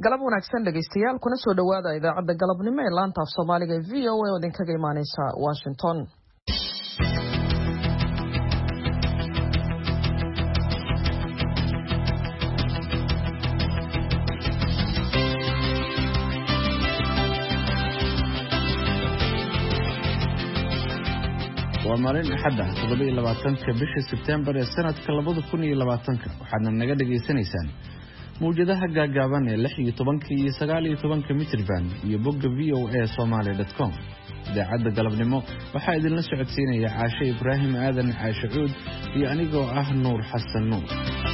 galab wanaagsan dhageystayaal kuna soo dhawaada idaacadda galabnimo ee laanta af Soomaaliga ee VOA oo idinkaga imaaneysa Washington. waa maalin axad ah 27 bisha September ee sanadka 2020 waxaadna naga dhageysanaysaan mawjadaha gaagaaban ee 16 iyo 19 mitir band iyo bogga voasomali.com. idaacadda galabnimo waxaa idinla socodsiinaya Caashe Ibraahim Aadan Caashe Cuud iyo anigoo ah Nuur Xasan Nuur.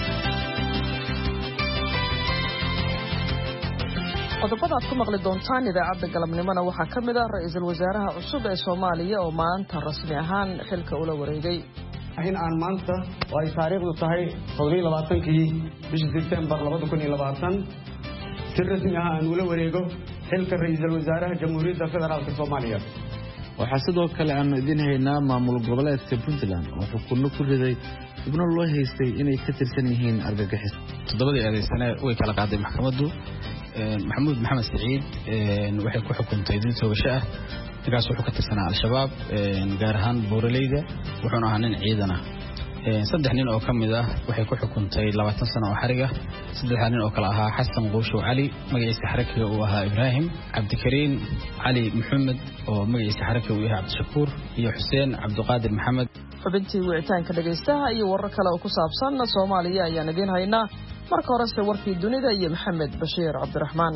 qodobada aad ku maqli doontaan idaacadda galabnimona waxaa ka mid ah ra'iisul wasaaraha cusub ee Soomaaliya oo maanta rasmi ahaan xilka ula wareegay. in aan maanta oo ay taariikhdu tahay 2020 bishii September 2020 si rasmi ah aan ula wareego xilka ra'iisul wasaaraha Jamhuuriyadda Federaalka Soomaaliya. waxaa sidoo kale aan idin haynaa maamul goboleedka Puntland oo xukunno ku riday xubno loo haystay inay ka tirsan yihiin argagixis. toddobadii eedeysane way kala qaaday maxkamaddu محمود محمد سعيد waxay ku xukuntay dil soogasho ah ninkaas wuxuu ka tirsanaa al-shabaab gaar ahaan booraleyda wuxuuna ahaa nin ciidan ah saddex nin oo kamid ah waxay ku xukuntay 20 sano oo xariga saddex nin oo kala ahaa Xasan Qoosho Ali magaciisa xarakiga uu ahaa Ibrahim Cabdikariin Ali Maxamed oo magaciisa xarakiga uu yahay Cabdishakuur iyo Xuseen Cabdiqaadir Maxamed. xubintii wicitaanka dhageystaha iyo warar kale oo ku saabsan Soomaaliya ayaan idin haynaa. marka hore se warkii dunida iyo Maxamed Bashiir Cabdiraxmaan.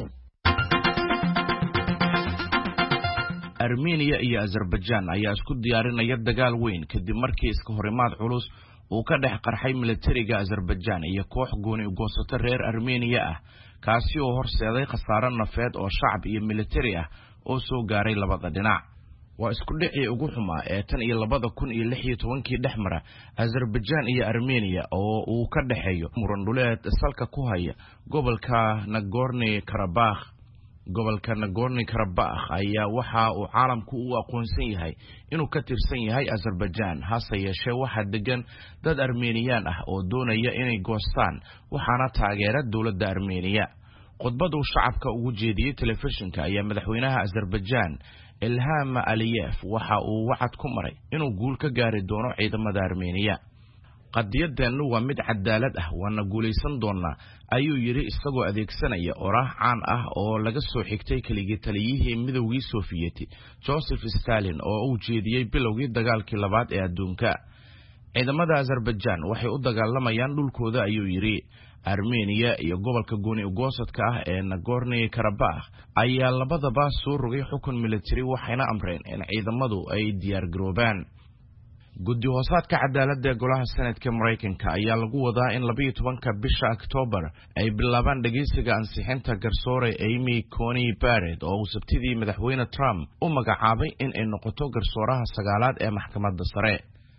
Armenia iyo Azerbaijan ayaa isku diyaarinaya dagaal weyn kadib markii iska horimaad culus uu ka dhex qarxay militariga Azerbaijan iyo koox gooni u goosata reer Armenia ah kaasi oo horseeday khasaare nafeed oo shacab iyo militari ah oo soo gaaray labada dhinac. waa isku dhicii ugu xumaa ee tan iyo 2016 dhexmara Azerbaijan iyo Armenia oo uu ka dhaxeeyo muran dhuleed salka ku haya gobolka Nagorno-Karabakh. gobolka Nagorno-Karabakh ayaa waxa uu caalamku u aqoonsan yahay inuu ka tirsan yahay Azerbaijan hase yeeshee waxa degan dad Armenian ah oo doonaya inay goostaan waxaana taageera dawladda Armenia. khudbadu shacabka ugu jeediyay telefishinka ayaa madaxweynaha Azerbaijan Ilham Aliyev waxa uu wacad ku maray inuu guul ka gaari doono ciidamada Armenia. qadiyadeenu waa mid cadaalad ah waana guuleysan doonaa ayuu yiri isagoo adeegsanaya oraah caan ah oo laga soo xigtay kaligii taliyihii midowgii Sovieti Joseph Stalin oo uu jeediyay bilowgii dagaalkii labaad ee adduunka. ciidamada Azerbaijan waxay u dagaalamayaan dhulkooda ayuu yiri. Armenia iyo gobolka gooni u goosadka ah ee Nagorno-Karabakh ayaa labadaba soo rogay xukun military waxayna amreen in ciidamadu ay diyaar garoobaan. guddi hoosaadka cadaaladda ee golaha Senatka Mareykanka ayaa lagu wadaa in 12 bisha October ay bilaabaan dhageysiga ansixinta garsoore Amy Coney Barrett oo uu sabtidii madaxweyne Trump u magacaabay in ay noqoto garsooraha sagaalaad ee maxkamadda sare.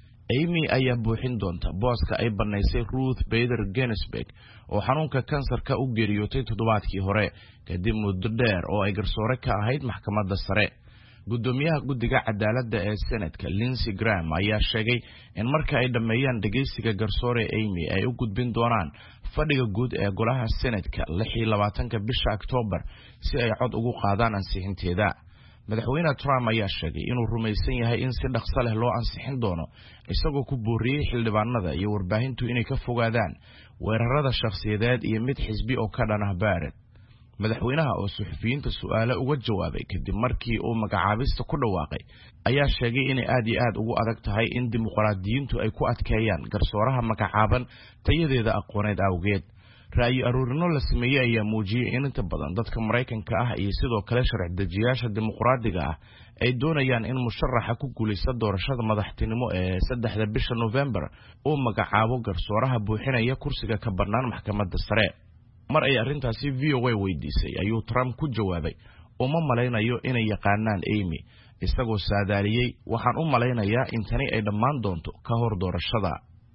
Amy ayaa buuxin doonta booska ay banaysay Ruth Bader Ginsburg oo xanuunka kansarka u geeriyootay toddobaadkii hore kadib muddo dheer oo ay garsoore ka ahayd maxkamadda sare. gudoomiyaha guddiga cadaaladda ee Senatka Lindsey Graham ayaa sheegay in marka ay dhameeyaan dhageysiga garsoore Amy ay u gudbin doonaan fadhiga guud ee golaha Senatka 26 bisha October si ay cod ugu qaadaan ansixinteeda. madaxweyne Trump ayaa sheegay inuu rumaysan yahay in si dhaqso leh loo ansixin doono isagoo ku booriyay xildhibaanada iyo warbaahintu inay ka fogaadaan weerarada shakhsiyadeed iyo mid xisbi oo ka dhan ah Barrett. madaxweynaha oo suxufiyiinta su'aalo uga jawaabay kadib markii uu magacaabista ku dhawaaqay ayaa sheegay in aad iyo aad ugu adag tahay in dimuqraadiyiintu ay ku adkeeyaan garsooraha magacaaban tayadeeda aqooneed awgeed. ra'yi aruurino la sameeyay ayaa muujiyay in inta badan dadka Mareykanka ah iyo sidoo kale sharci dejiyaasha dimuqraadiga ah ay doonayaan in musharaxa ku guuleysta doorashada madaxtinimo ee 3 bisha November uu magacaabo garsooraha buuxinaya kursiga ka bannaan maxkamadda sare. mar ay arrintaasi VOA weydiisay ayuu Trump ku jawaabay uma malaynayo inay yaqaanaan Amy isagoo saadaaliyay waxaan u malaynayaa in tani ay dhammaan doonto ka hor doorashada.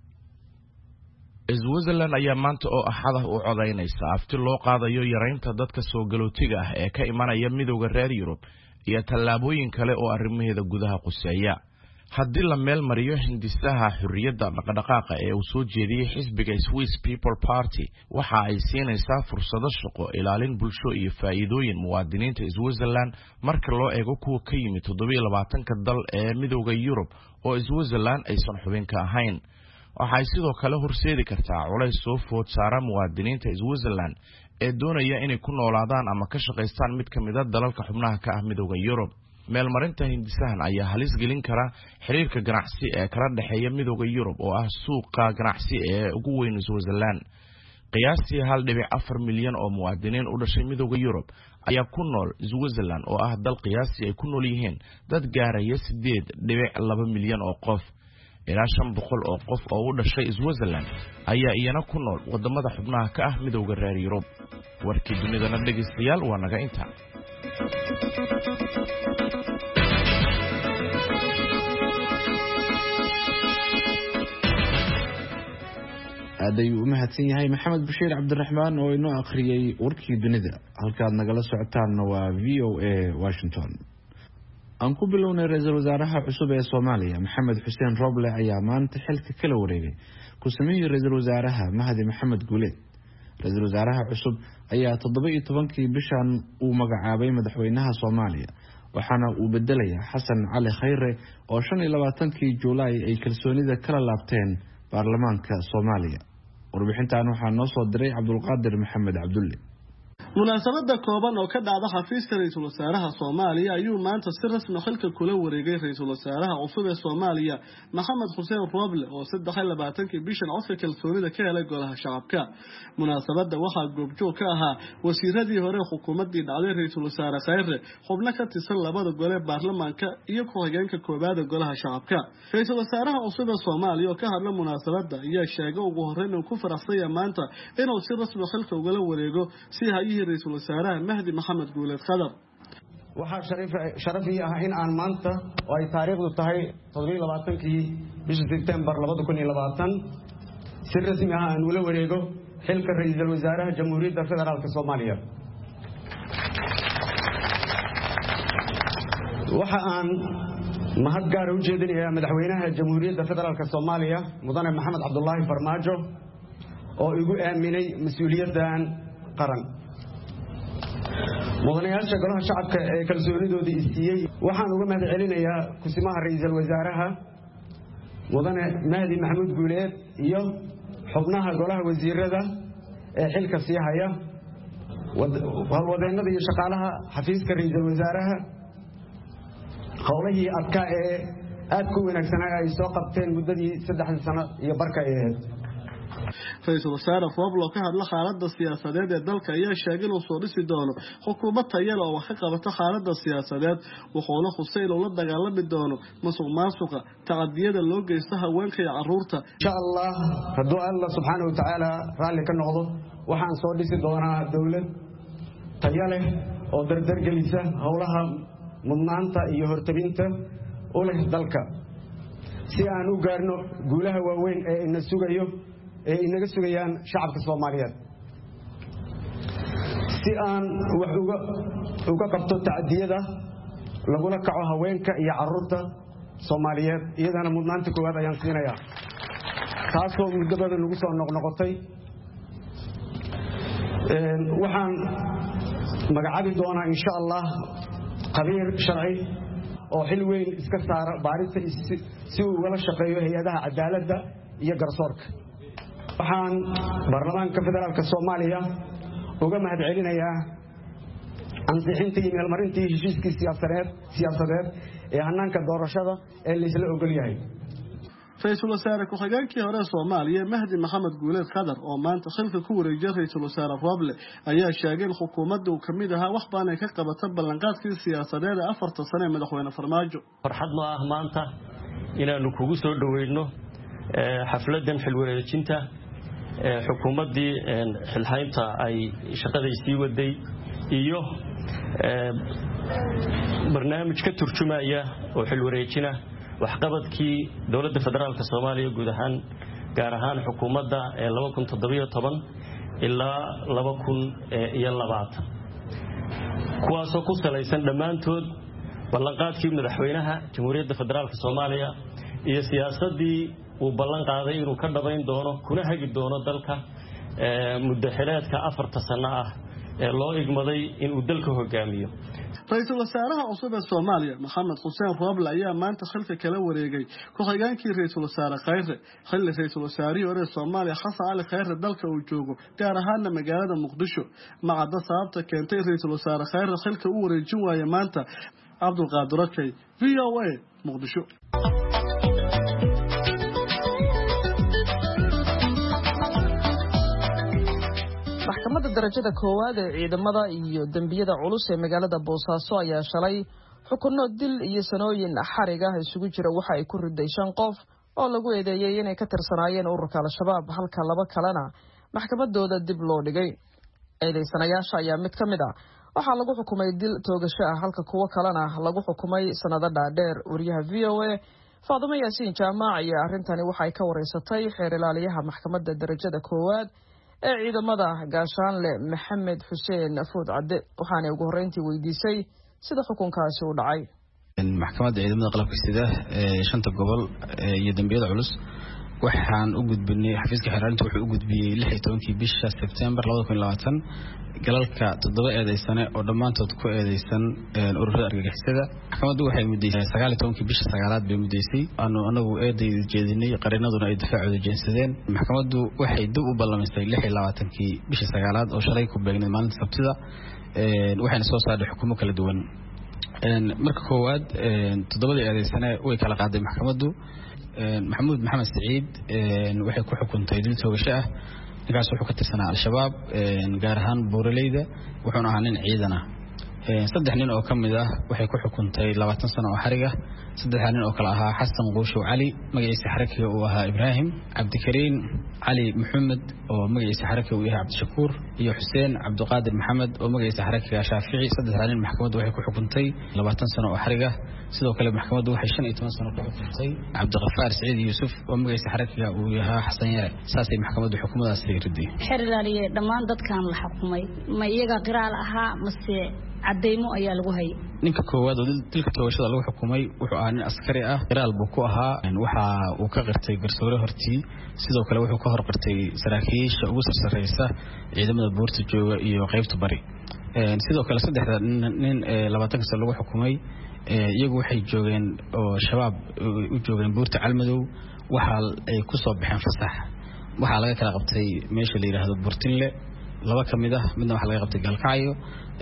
Switzerland ayaa maanta oo axad ah u codaynaysa afti loo qaadayo yareynta dadka soo galootiga ah ee ka imanaya midowga reer Yurub iyo tallaabooyin kale oo arrimaheeda gudaha quseeya. haddii la meel mariyo hindisaha xurriyadda dhaqdhaqaaqa ee uu soo jeediyey xisbiga Swiss People Party waxa ay siinaysaa fursado shaqo, ilaalin bulsho iyo faa'iidooyin muwaadiniinta Switzerland marka loo eego kuwa ka yimid 27 dal ee midowga Yurub oo Switzerland aysan xubin ka ahayn. waxay sidoo kale horseedi kartaa culays soo food saara muwaadiniinta Switzerland ee doonaya inay ku noolaadaan ama ka shaqeystaan mid kamid ah dalalka xubnaha ka ah midowga Yurub. meelmarinta hindisahan ayaa halis gelin kara xiriirka ganacsi ee kala dhaxeeya midowga Yurub oo ah suuqa ganacsi ee ugu weyn Switzerland. qiyaastii 1.4 milyan oo muwaadiniin u dhashay midowga Yurub ayaa ku nool Switzerland oo ah dal qiyaastii ay ku nool yihiin dad gaaraya 8.2 milyan oo qof. ilaa 500 oo qof oo u dhashay Switzerland ayaa iyana ku nool wadamada xubnaha ka ah midowga reer Yurub. warkii dunidana dhageystayaal waa naga inta. aadayuu u mahadsan yahay Maxamed Bashiir Cabdiraxmaan oo inoo akhriyay warkii dunida. halkaad nagala socotaanna waa VOA Washington. aan ku bilownay ra'iisul wasaaraha cusub ee Soomaaliya Maxamed Xuseen Roble ayaa maanta xilka kala wareegay ku sameeyay ra'iisul wasaaraha Mahdi Maxamed Guuleed. ra'iisul wasaaraha cusub ayaa 17kii bishan uu magacaabay madaxweynaha Soomaaliya waxaana uu bedelayaa Xasan Cali Khayre oo 25kii Juulaay ay kalsoonida kala laabteen baarlamaanka Soomaaliya. warbixintan waxaa noo soo diray Cabdulqaadir Maxamed Cabdulle. munaasabada kooban oo ka dhacda xafiiska ra'iisul wasaaraha Soomaaliya ayuu maanta si rasmi xilka kula wareegay ra'iisul wasaaraha cusub ee Soomaaliya Maxamed Xuseen Roble oo 23kii bishan codka kalsoonida ka helay golaha shacabka. munaasabada waxaa goobjoog ka ahaa wasiiradii hore xukuumadii dhacday ra'iisul wasaare Khayre, xubno ka tirsan labada gole baarlamaanka iyo ku-xigeenka koobaad ee golaha shacabka. ra'iisul wasaaraha cusub ee Soomaaliya oo ka hadlay munaasabada ayaa sheegay ugu horeyn uu ku faraxsan yahay maanta inuu si rasmi xilka ugala wareego si hay'adda ra'iisul wasaaraha Mahdi Maxamed Guuleed Khadar. waxaa sharaf ii ah in aan maanta oo ay taariikhdu tahay 27kii bishii September 2020 si rasmi ah aan ula wareego xilka ra'iisul wasaaraha Jamhuuriyadda Federaalka Soomaaliya. waxa aan mahad gaar ah u jeedinayaa madaxweynaha Jamhuuriyadda Federaalka Soomaaliya Mudane Maxamed Cabdullaahi Farmaajo oo igu aaminay mas'uuliyaddan qaran. mudanayaasha golaha shacabka ee kalsoonidoodii siiyay waxaan uga mahad celinayaa kusimaha ra'iisul wasaaraha Mudane Mahdi Maxamed Guuleed iyo xubnaha golaha wasiirada ee xilka sii haya hawlwadeennada iyo shaqaalaha xafiiska ra'iisul wasaaraha howlihii adkaa ee aad ku wanaagsanaa ay soo qabteen muddadii 3 sano iyo barka ahayd. ra'iisul wasaare Roble ka hadla xaaladda siyaasadeed ee dalka ayaa sheegay inuu soo dhisi doono xukuumad tayo leh oo wax ka qabata xaaladda siyaasadeed wuxuuna xusay inuu la dagaalami doono musuqmaasuqa, tacadiyada loo geysto haweenka iyo carruurta. insha Allah hadduu Allah subxaanahu wa ta'ala raalli ka noqdo waxaan soo dhisi doonaa dawlad tayo leh oo dardar gelisa howlaha mudnaanta iyo hortabinta u leh dalka si aan u gaarno guulaha waaweyn ee inaga sugayaan shacabka Soomaaliyeed. si aan wax uga qabto tacadiyada lagula kaco haweenka iyo carruurta Soomaaliyeed iyadana mudnaanta koowaad ayaan siinayaa taasoo muddo badan lagu soo noqnoqotay. waxaan magacaabi doonaa insha Allah qabiir sharci oo xil weyn iska saara baarista si uu wala shaqeeyo hay'adaha cadaaladda iyo garsoorka. waxaan baarlamaanka federaalka Soomaaliya uga mahad celinayaa ansixintii iyo meelmarintii heshiiskii siyaasadeed ee hannaanka doorashada ee la isla ogol yahay. ra'iisul wasaare ku-xigeenkii hore Soomaaliya Mahdi Maxamed Guuleed Khadar oo maanta xilka ku wareejiyay ra'iisul wasaare Roble ayaa sheegay in xukuumaddu uu kamid ahaa wax baan ay ka qabatay ballanqaadkii siyaasadeed ee 4 sano ee madaxweyne Farmaajo. farxad ma ah maanta inaanu kugu soo dhaweeyno xafladan xil wareejinta xukuumaddii xilhaynta ay shaqadaysii waday iyo barnaamij ka turjumaya oo xil wareejina waxqabadkii dawladda federaalka Soomaaliya guud ahaan gaar ahaan xukuumadda 2017 ilaa 2020 kuwaasoo ku salaysan dhammaantood ballanqaadkii madaxweynaha jamhuuriyadda federaalka Soomaaliya iyo siyaasadii uu ballan qaaday inuu ka dhabayn doono kuna hagi doono dalka muddo xileedka 4 sano ah ee loo igmaday inuu dalka hogaamiyo. Ra'iisul Wasaaraha cusub ee Soomaaliya Maxamed Xuseen Roble ayaa maanta xilka kala wareegay ku-xigeenkii Ra'iisul Wasaare Khayre xilli Ra'iisul Wasaarihii hore Soomaaliya Xasan Ali Khayre dalka uu joogo gaar ahaan magaalada Muqdisho macada sababta keentay Ra'iisul Wasaare Khayre xilka uu wareejin waayay maanta Cabdulqaadir Rakay VOA Muqdisho. maxkamadda darajada koowaad ee ciidamada iyo dambiyada culus ee magaalada Boosaaso ayaa shalay xukunno dil iyo sanooyin xarig ah isugu jira waxa ay ku riday 5 qof oo lagu eedeeyay inay ka tirsanaayeen ururka Al-Shabaab halka 2 kalena maxkamadooda dib loo dhigay. Eedeysanayaasha ayaa mid ka mid ah waxaa lagu xukumay dil toogasho ah halka kuwa kalena lagu xukumay sanado dhaadheer. Wariyaha VOA Faadimo Yaasiin Jaamac ayaa arintani waxa ay ka wareysatay xeer ilaaliyaha maxkamadda darajada koowaad ee ciidamada gaashaanle Maxamed Xuseen Afood Cadde waxaana ugu horeyntii weydiisay sida xukunkaasi u dhacay. maxkamadda ciidamada qalabka sida ee 5 gobol iyo dambiyada culus waxaan u gudbinay xafiiska xiraarinta wuxuu u gudbiyay 16 bisha September 2020 galalka 7 eedeysane oo dhamaantood ku eedeysan ururada argagixisada. maxkamaddu waxay mudaysay 19 bisha 9aad bay mudaysay anagu eeday jeedinay qareenaduna ay difaacood jeensadeen. maxkamaddu waxay dib u ballamisay 26 bisha 9aad oo shalay ku beegnay maalinta Sabtida waxayna soo saartay xukumo kala duwan. marka koowaad 7 eedeysane way kala qaaday maxkamaddu. محمود محمد سعيد waxay ku xukuntay dil toogasho ah ninkaas wuxuu ka tirsanaa Al-Shabaab gaar ahaan Buuraleyda wuxuuna ahaa nin ciidan ah. 3 nin oo kamid ah waxay ku xukuntay 20 sano oo xarig ah. 3 nin oo kala ahaa Xasan Quusho Ali magaciisa xarakiga uu ahaa Ibrahim Cabdikariin Ali Maxamed oo magaciisa xarakiga uu yahay Cabdishakuur iyo Xuseen Cabdiqaadir Maxamed oo magaciisa xarakiga Shaafici. 3 nin maxkamaddu waxay ku xukuntay 20 sano oo xarig ah. sidoo kale maxkamaddu waxay 15 sano ku xukuntay Cabdiqafaar Saciid Yuusuf oo magaciisa xarakiga uu yahay Xasan Yare. saasay maxkamaddu xukuumadaas riday. xiriiraliye dhamaan dadkan la xukumay ma iyaga qiraal ahaa mase cadeymo ayaa lagu hayay. ninka koowaad oo dilka toogashada lagu xukumay wuxuu ahaa nin askari ah qiraal buu ku ahaa waxa uu ka qirtay garsoore hortii sidoo kale wuxuu ka hor qirtay saraakiisha ugu sarreeysa ciidamada buurta jooga iyo qaybta bari. sidoo kale 3 nin 20 sano lagu xukumay iyagu waxay joogeen oo shabaab u joogeen buurta Calmadow waxa ay ku soo baxeen fasax waxa laga kala qabtay meesha la yiraahdo Burtinle 2 kamid ah midna waxa laga qabtay Galkacyo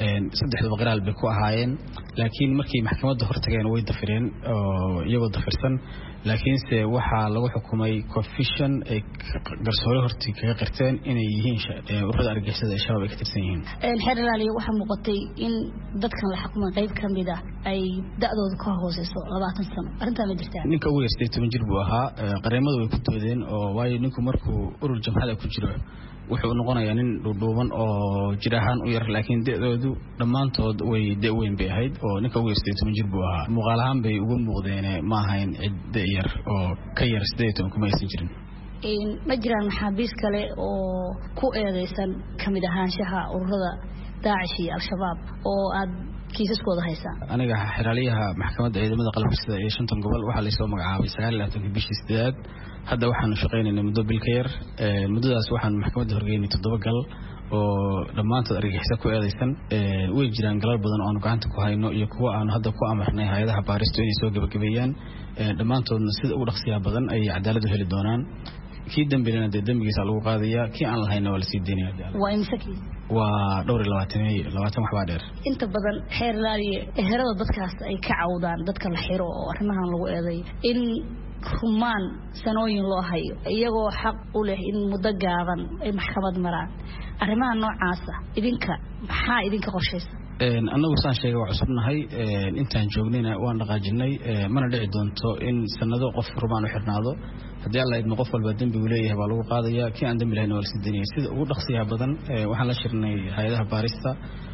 3 qiraal bay ku ahaayeen laakiin markii maxkamadda hortageen way dafireen oo iyagoo dafirsan laakiinse waxa lagu xukumay confession ay garsoore hortii kaga qirteen inay yihiin ururada argagixisada ee shabaab ay ka tirsan yihiin. xiriiraliye waxa muuqatay in dadkan la xukumay qayb kamid ah ay da'doodu ka hooseyso 20 sano arinta ma jirtaa. ninka ugu yartay 10 jir buu ahaa qareemadu way ku doodeen oo waayo ninku markuu urur jamhada ku jiro wuxuu noqonayaa nin dhuuban oo jir ahaan u yar laakiin da'doodu dhamaantood way weyn bay ahayd oo ninka ugu yartay 10 jir buu ahaa muuqaal ahaan bay ugu muuqdeen ma ahayn cid yar oo ka yar 18 kuma aysan jirin. ma jiraan maxaabiis kale oo ku eedeysan kamid ahaanshaha ururada Daacish iyo Al-Shabaab oo aad kiisaskooda haysaa. aniga xiraaliyaha maxkamadda ciidamada qalabka sida ee 5 gobol waxa la soo magacaabay 29 bishii 8 hadda waxaanu shaqeynaynaa muddo bil ka yar muddadaas waxaan maxkamadda horgeynay 7 gal oo dhamaantood argagixisada ku eedeysan way jiraan galal badan oo aan gacanta ku hayno iyo kuwa aan hadda ku amarnay hay'adaha baaristu inay soo gabagabeeyaan dhamaantoodna sida ugu dhaqsiyaha badan ay cadaalad u heli doonaan. kii dambiilana dambigiisa lagu qaadaya kii aan lahayna waa la sii deynaya. waa imsaki waa dhowr 20 wax baa dheer. inta badan xeer ilaaliye eherada dadkaas ay ka cawdaan dadka la xiro oo arrimahan lagu eeday in rumaan sanooyin loo hayo iyagoo xaq u leh in muddo gaaban ay maxkamad maraan arrimaha noocaas idinka maxaa idinka qorshaysan. annagu saan sheegay waa cusubnahay intaan joognayna waan dhaqaajinay mana dhici doonto in sanado qof rumaan u xirnaado haddii alla idmo qof walba dambi uu leeyahay baa lagu qaadaya kii aan dambi lahayn waa la sii deynaya sida ugu dhaqsiyaha badan waxaan la shirnay hay'adaha baarista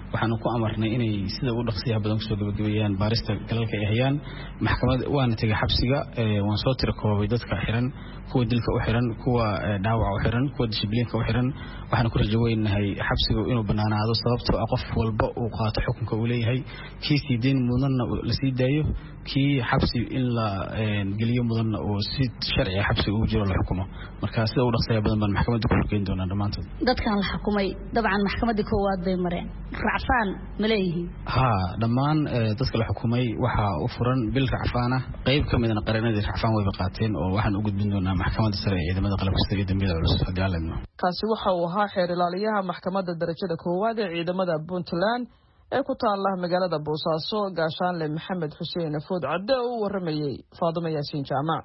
waxaanu ku amarnay inay sida ugu dhaqsiyaha badan kusoo gabagabeeyaan baarista galalka ay hayaan maxkamad waana tegay xabsiga waan soo tira koobay dadka xiran kuwa dilka u xiran kuwa dhaawac u xiran kuwa dishibliinka u xiran waxaan ku rajaynahay xabsiga inuu banaanaado sababtoo ah qof walba uu qaato xukunka uu leeyahay kii sideen mudanna la sii daayo kii xabsi in la geliyo mudanna oo si sharci ah xabsiga ugu jiro la xukumo marka sida ugu dhaqsiyaha badan baan maxkamadda ku horgeyn doonaa dhamaantood dadkan la xukumay dabcan maxkamadda koowaad bay mareen racfaan ma leeyihiin dhammaan dadka la xukumay waxa u furan bil racfaan ah qayb ka midna qareenadii racfaan way qaateen oo waxaan u gudbin doonaa maxkamadda sare ee ciidamada qalabka sida dambiyada culus haddii aan leedno kaasi waxa uu ahaa xeer ilaaliyaha maxkamadda darajada koowaad ee ciidamada Puntland ee ku taala magaalada Boosaaso gaashaanle Maxamed Xuseen Food Cadde oo u waramayay Faadimo Yaasiin Jaamac.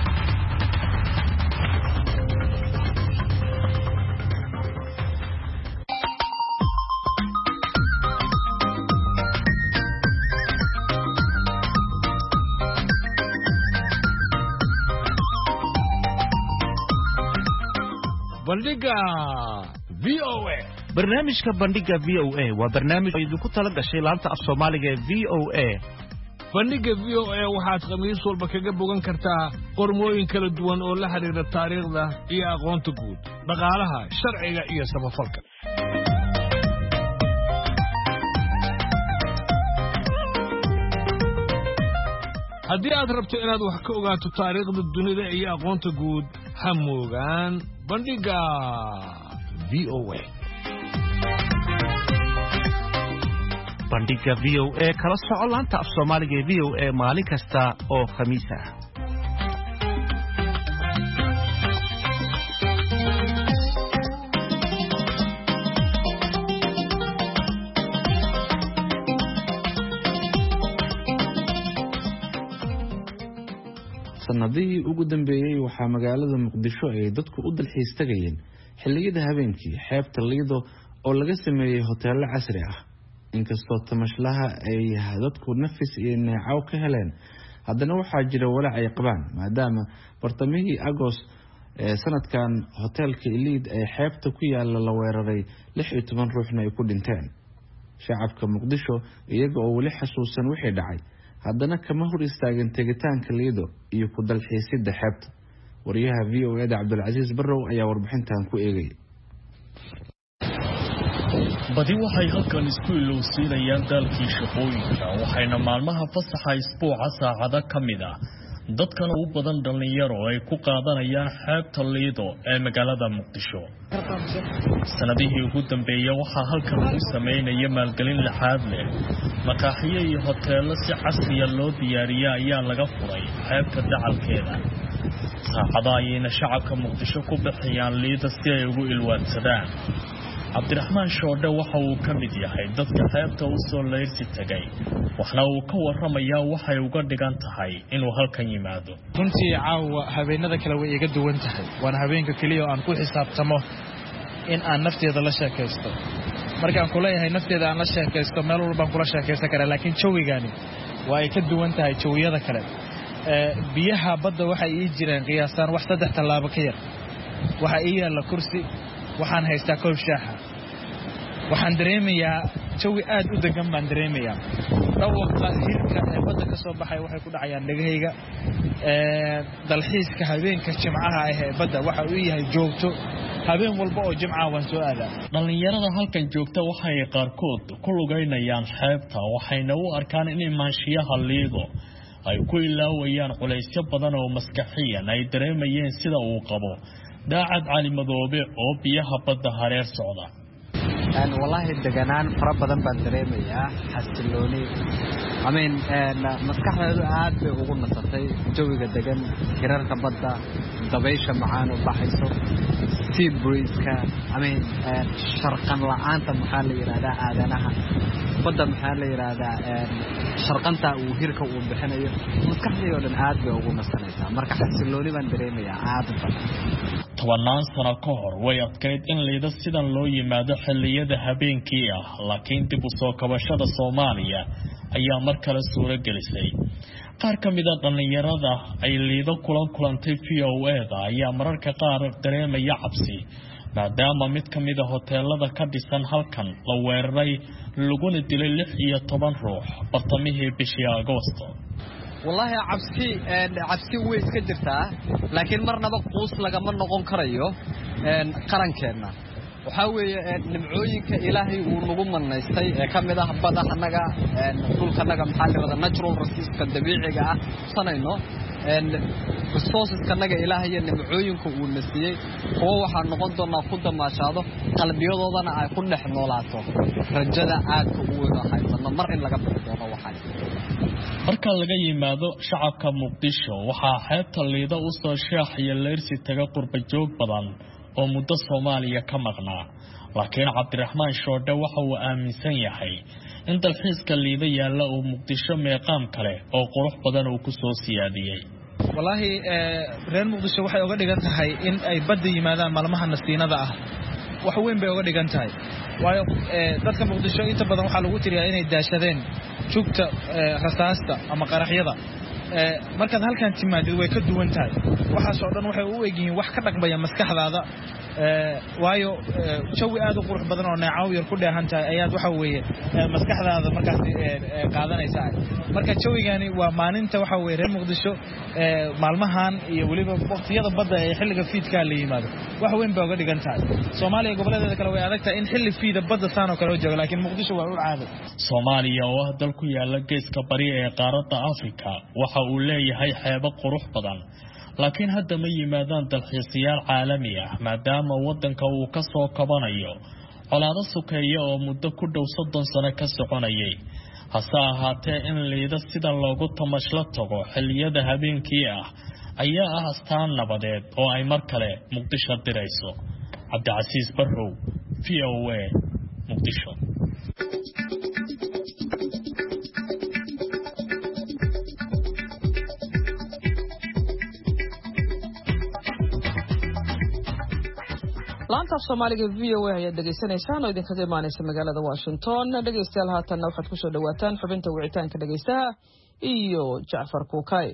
bandhiga VOA barnaamijka bandhiga VOA waa barnaamij idinku tala gashay laanta af Soomaaliga ee VOA bandhiga VOA waxaad khamiis walba kaga bogan kartaa qormooyin kala duwan oo la xiriira taariikhda iyo aqoonta guud dhaqaalaha sharciga iyo samafalka haddii aad rabto inaad wax ka ogaato taariikhda dunida iyo aqoonta guud ha moogaan bandhiga VOA bandhiga VOA kala soco laanta af Soomaaliga ee VOA maalin kasta oo khamiis ah sanadihii ugu dambeeyay waxaa magaalada Muqdisho ay dadku u dalxiis tagayeen xilliyada habeenkii xeebta Lido oo laga sameeyay hoteelo casri ah inkastoo tamashlaha ay dadku nafis iyo neecaw ka heleen haddana waxaa jira walaac ay qabaan maadaama bartamihii Agost sanadkan hoteelka Elite ee xeebta ku yaala la weeraray 16 ruuxna ay ku dhinteen shacabka Muqdisho iyaga oo wali xasuusan wixii dhacay haddana kama hor istaagin tegitaanka Lido iyo ku dalxiisidda xeebta wariyaha VOA Cabdulcasiis Barrow ayaa warbixintan ku eegay badi waxay halkan isku ilowsiinayaan dalkii shaqooyinka waxayna maalmaha fasaxa isbuuca saacada kamida dadkan u badan dhalinyaro ay ku qaadanayaan xeebta Lido ee magaalada Muqdisho sanadihii ugu dambeeyay waxaa halkan lagu sameeyay maalgelin laxaad leh maqaaxiyo iyo hoteelo si casri ah loo diyaariyay ayaa laga furay xeebta dacalkeeda saacadaha ayayna shacabka Muqdisho ku bixiyaan Lido si ay ugu ilwaadsadaan Cabdiraxmaan Shoodhe waxa uu ka mid yahay dadka xeebta u soo leeysi tagay waxna uu ka warramayaa waxay uga dhigan tahay inuu halkan yimaado runtii caawa habeenada kale way iga duwan tahay waan habeenka kaliya aan ku xisaabtamo in aan nafteeda la sheekaysto markaan ku leeyahay nafteeda aan la sheekaysto meel walba kula sheekaysan karaa laakiin jawigani waa ay ka duwan tahay jawiyada kale biyaha badda waxa ay jireen qiyaasaan wax 3 talaabo ka yar waxa ay yaala kursi waxaan haystaa koob shaaha waxaan dareemayaa jawi aad u degan baan dareemayaa dhawqa hirka ee badda ka soo baxay waxay ku dhacayaan dhagahayga dalxiiska habeenka jimcaha ah ee badda waxa uu yahay joogto habeen walba oo jimcaha waan soo aadaa dhalinyarada halkan joogta waxay qaarkood ku lugaynayaan xeebta waxayna u arkaan in imaanshiyaha Lido ay ku ilaawayaan culaysyo badan oo maskaxiyan ay dareemayeen sida uu qabo daacad cali madoobe oo biyaha badda hareer socda wallahi deganaan fara badan baan dareemayaa xasilooni maskaxdeedu aad bay ugu nasatay jawiga degan hirarka badda dabaysha macaan oo baxayso sea breeze-ka sharqan la'aanta maxaa la yiraahdaa aadanaha badda maxaa la yiraahdaa sharqanta uu hirka uu bixinayo maskaxdeedu dhan aad bay ugu nasanaysaa marka xasilooni baan dareemayaa aad badan 12 sano ka hor way adkayd in Lido sidan loo yimaado xilliyada habeenkii ah laakiin dib u soo kabashada Soomaaliya ayaa mar kale suura gelisay qaar ka mid ah dhalinyarada ay Lido kulantay VOA ayaa mararka qaar dareemaya cabsi maadaama mid ka mid ah hoteelada ka dhisan halkan la weeraray laguna dilay 16 ruux bartamihii bishii Agoosto. wallahi cabsi way iska jirtaa laakiin marnaba quus lagama noqon karayo qarankeena waxa weeye nimcooyinka ilaahay uu nagu manaystay ee kamid ah badahanaga dhulkanaga maxalliga natural resources dabiiciga ah sanayno resources kanaga ilaahay nimcooyinka uu nasiyay oo waxa noqon doona ku damaashado qalbiyadoodana ay ku dhex noolaato rajada aad u wanaagsan mar in laga baxo waxa marka laga yimaado shacabka Muqdisho waxa xeebta liida u soo shaaxiya leersi taga qurba joog badan oo muddo Soomaaliya ka maqnaa laakiin Cabdiraxmaan Shoodhe waxa uu aaminsan yahay in dalxiiska liida yaalla oo Muqdisho meeqaam kale oo qurux badan uu ku soo siyaadiyay wallahi reer Muqdisho waxay uga dhigan tahay in ay badda yimaadaan maalmaha nasiinada ah wax weyn bay uga dhigan tahay waayo dadka Muqdisho inta badan waxa lagu tiriyaa inay daashadeen jugta rasaasta ama qaraxyada markaad halkan timaadid way ka duwan tahay waxa soo dhan waxay u eegayeen wax ka dhaqmaya maskaxdaada waayo jawi aad u qurux badan oo neecaw yar ku dheehan tahay ayaad waxa weeye maskaxdaada markaas qaadanaysaa marka jawigani waa maalinta waxa weeye reer Muqdisho maalmahan iyo waliba waqtiyada badda ee xilliga fiidka la yimaado wax weyn bay uga dhigan tahay Soomaaliya goboleedyada kale way adagtahay in xilli fiida badda saano kale joogo laakiin Muqdisho waa u caado Soomaaliya oo dal ku yaala geeska bari ee qaaradda Afrika waxa uu leeyahay xeebo qurux badan laakiin hadda ma yimaadaan dalxiisayaal caalami ah maadaama wadanka uu ka soo kabanayo colaado sukeeya oo muddo ku dhow 30 sano ka soconayay hase ahaatee in liida sida loogu tamashla tago xilliyada habeenkii ah ayaa ah astaan nabadeed oo ay mar kale Muqdisho dirayso Cabdicasiis Barrow VOA Muqdisho laanta Soomaaliga VOA ayaa dhageysanaysaan oo idinkaga imaanaysa magaalada Washington dhageystayaal haatanna waxaad ku soo dhawaataan xubinta wicitaanka dhageystaha iyo Jaafar Kuukay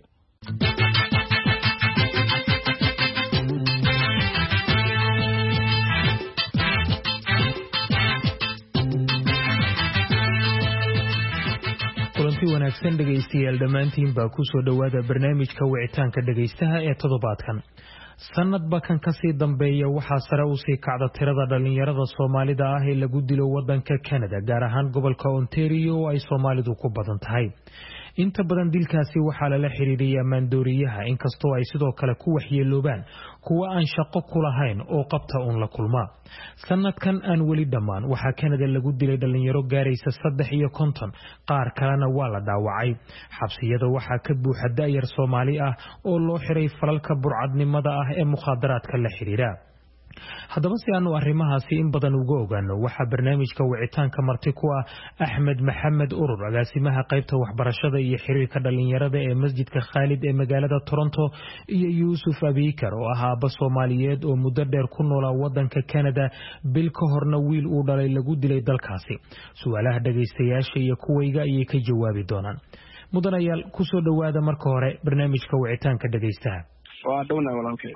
kulanti wanaagsan dhageystayaal dhamaantiin baa ku soo dhawaada barnaamijka wicitaanka dhageystaha ee toddobaadkan sanadba kan ka sii dambeeya waxaa sare u sii kacda tirada dhalinyarada Soomaalida ah ee lagu dilo wadanka Canada gaar ahaan gobolka Ontario oo ay Soomaalidu ku badan tahay inta badan dilkaasi waxaa lala xiriiriyay maandooriyaha inkastoo ay sidoo kale ku waxyeeloobaan kuwa aan shaqo ku lahayn oo qabta uun la kulma sanadkan aan weli dhammaan waxaa Canada lagu dilay dhalinyaro gaaraysa 53 qaar kalena waa la dhaawacay xabsiyada waxaa ka buuxa da'yar Soomaali ah oo loo xiray falalka burcadnimada ah ee mukhadaraadka la xiriira haddaba si aanu arrimahaasi in badan uga ogaano waxaa barnaamijka wicitaanka marti ku ah Axmed Maxamed Urur agaasimaha qaybta waxbarashada iyo xiriirka dhalinyarada ee masjidka Khalid ee magaalada Toronto iyo Yuusuf Abikar oo ah aabba Soomaaliyeed oo muddo dheer ku noolaa wadanka Canada bil ka horna wiil uu dhalay lagu dilay dalkaasi su'aalaha dhageystayaasha iyo kuwayga ayay ka jawaabi doonaan mudanayaal ku soo dhawaada marka hore barnaamijka wicitaanka dhageystaha waa dhowna walaalkay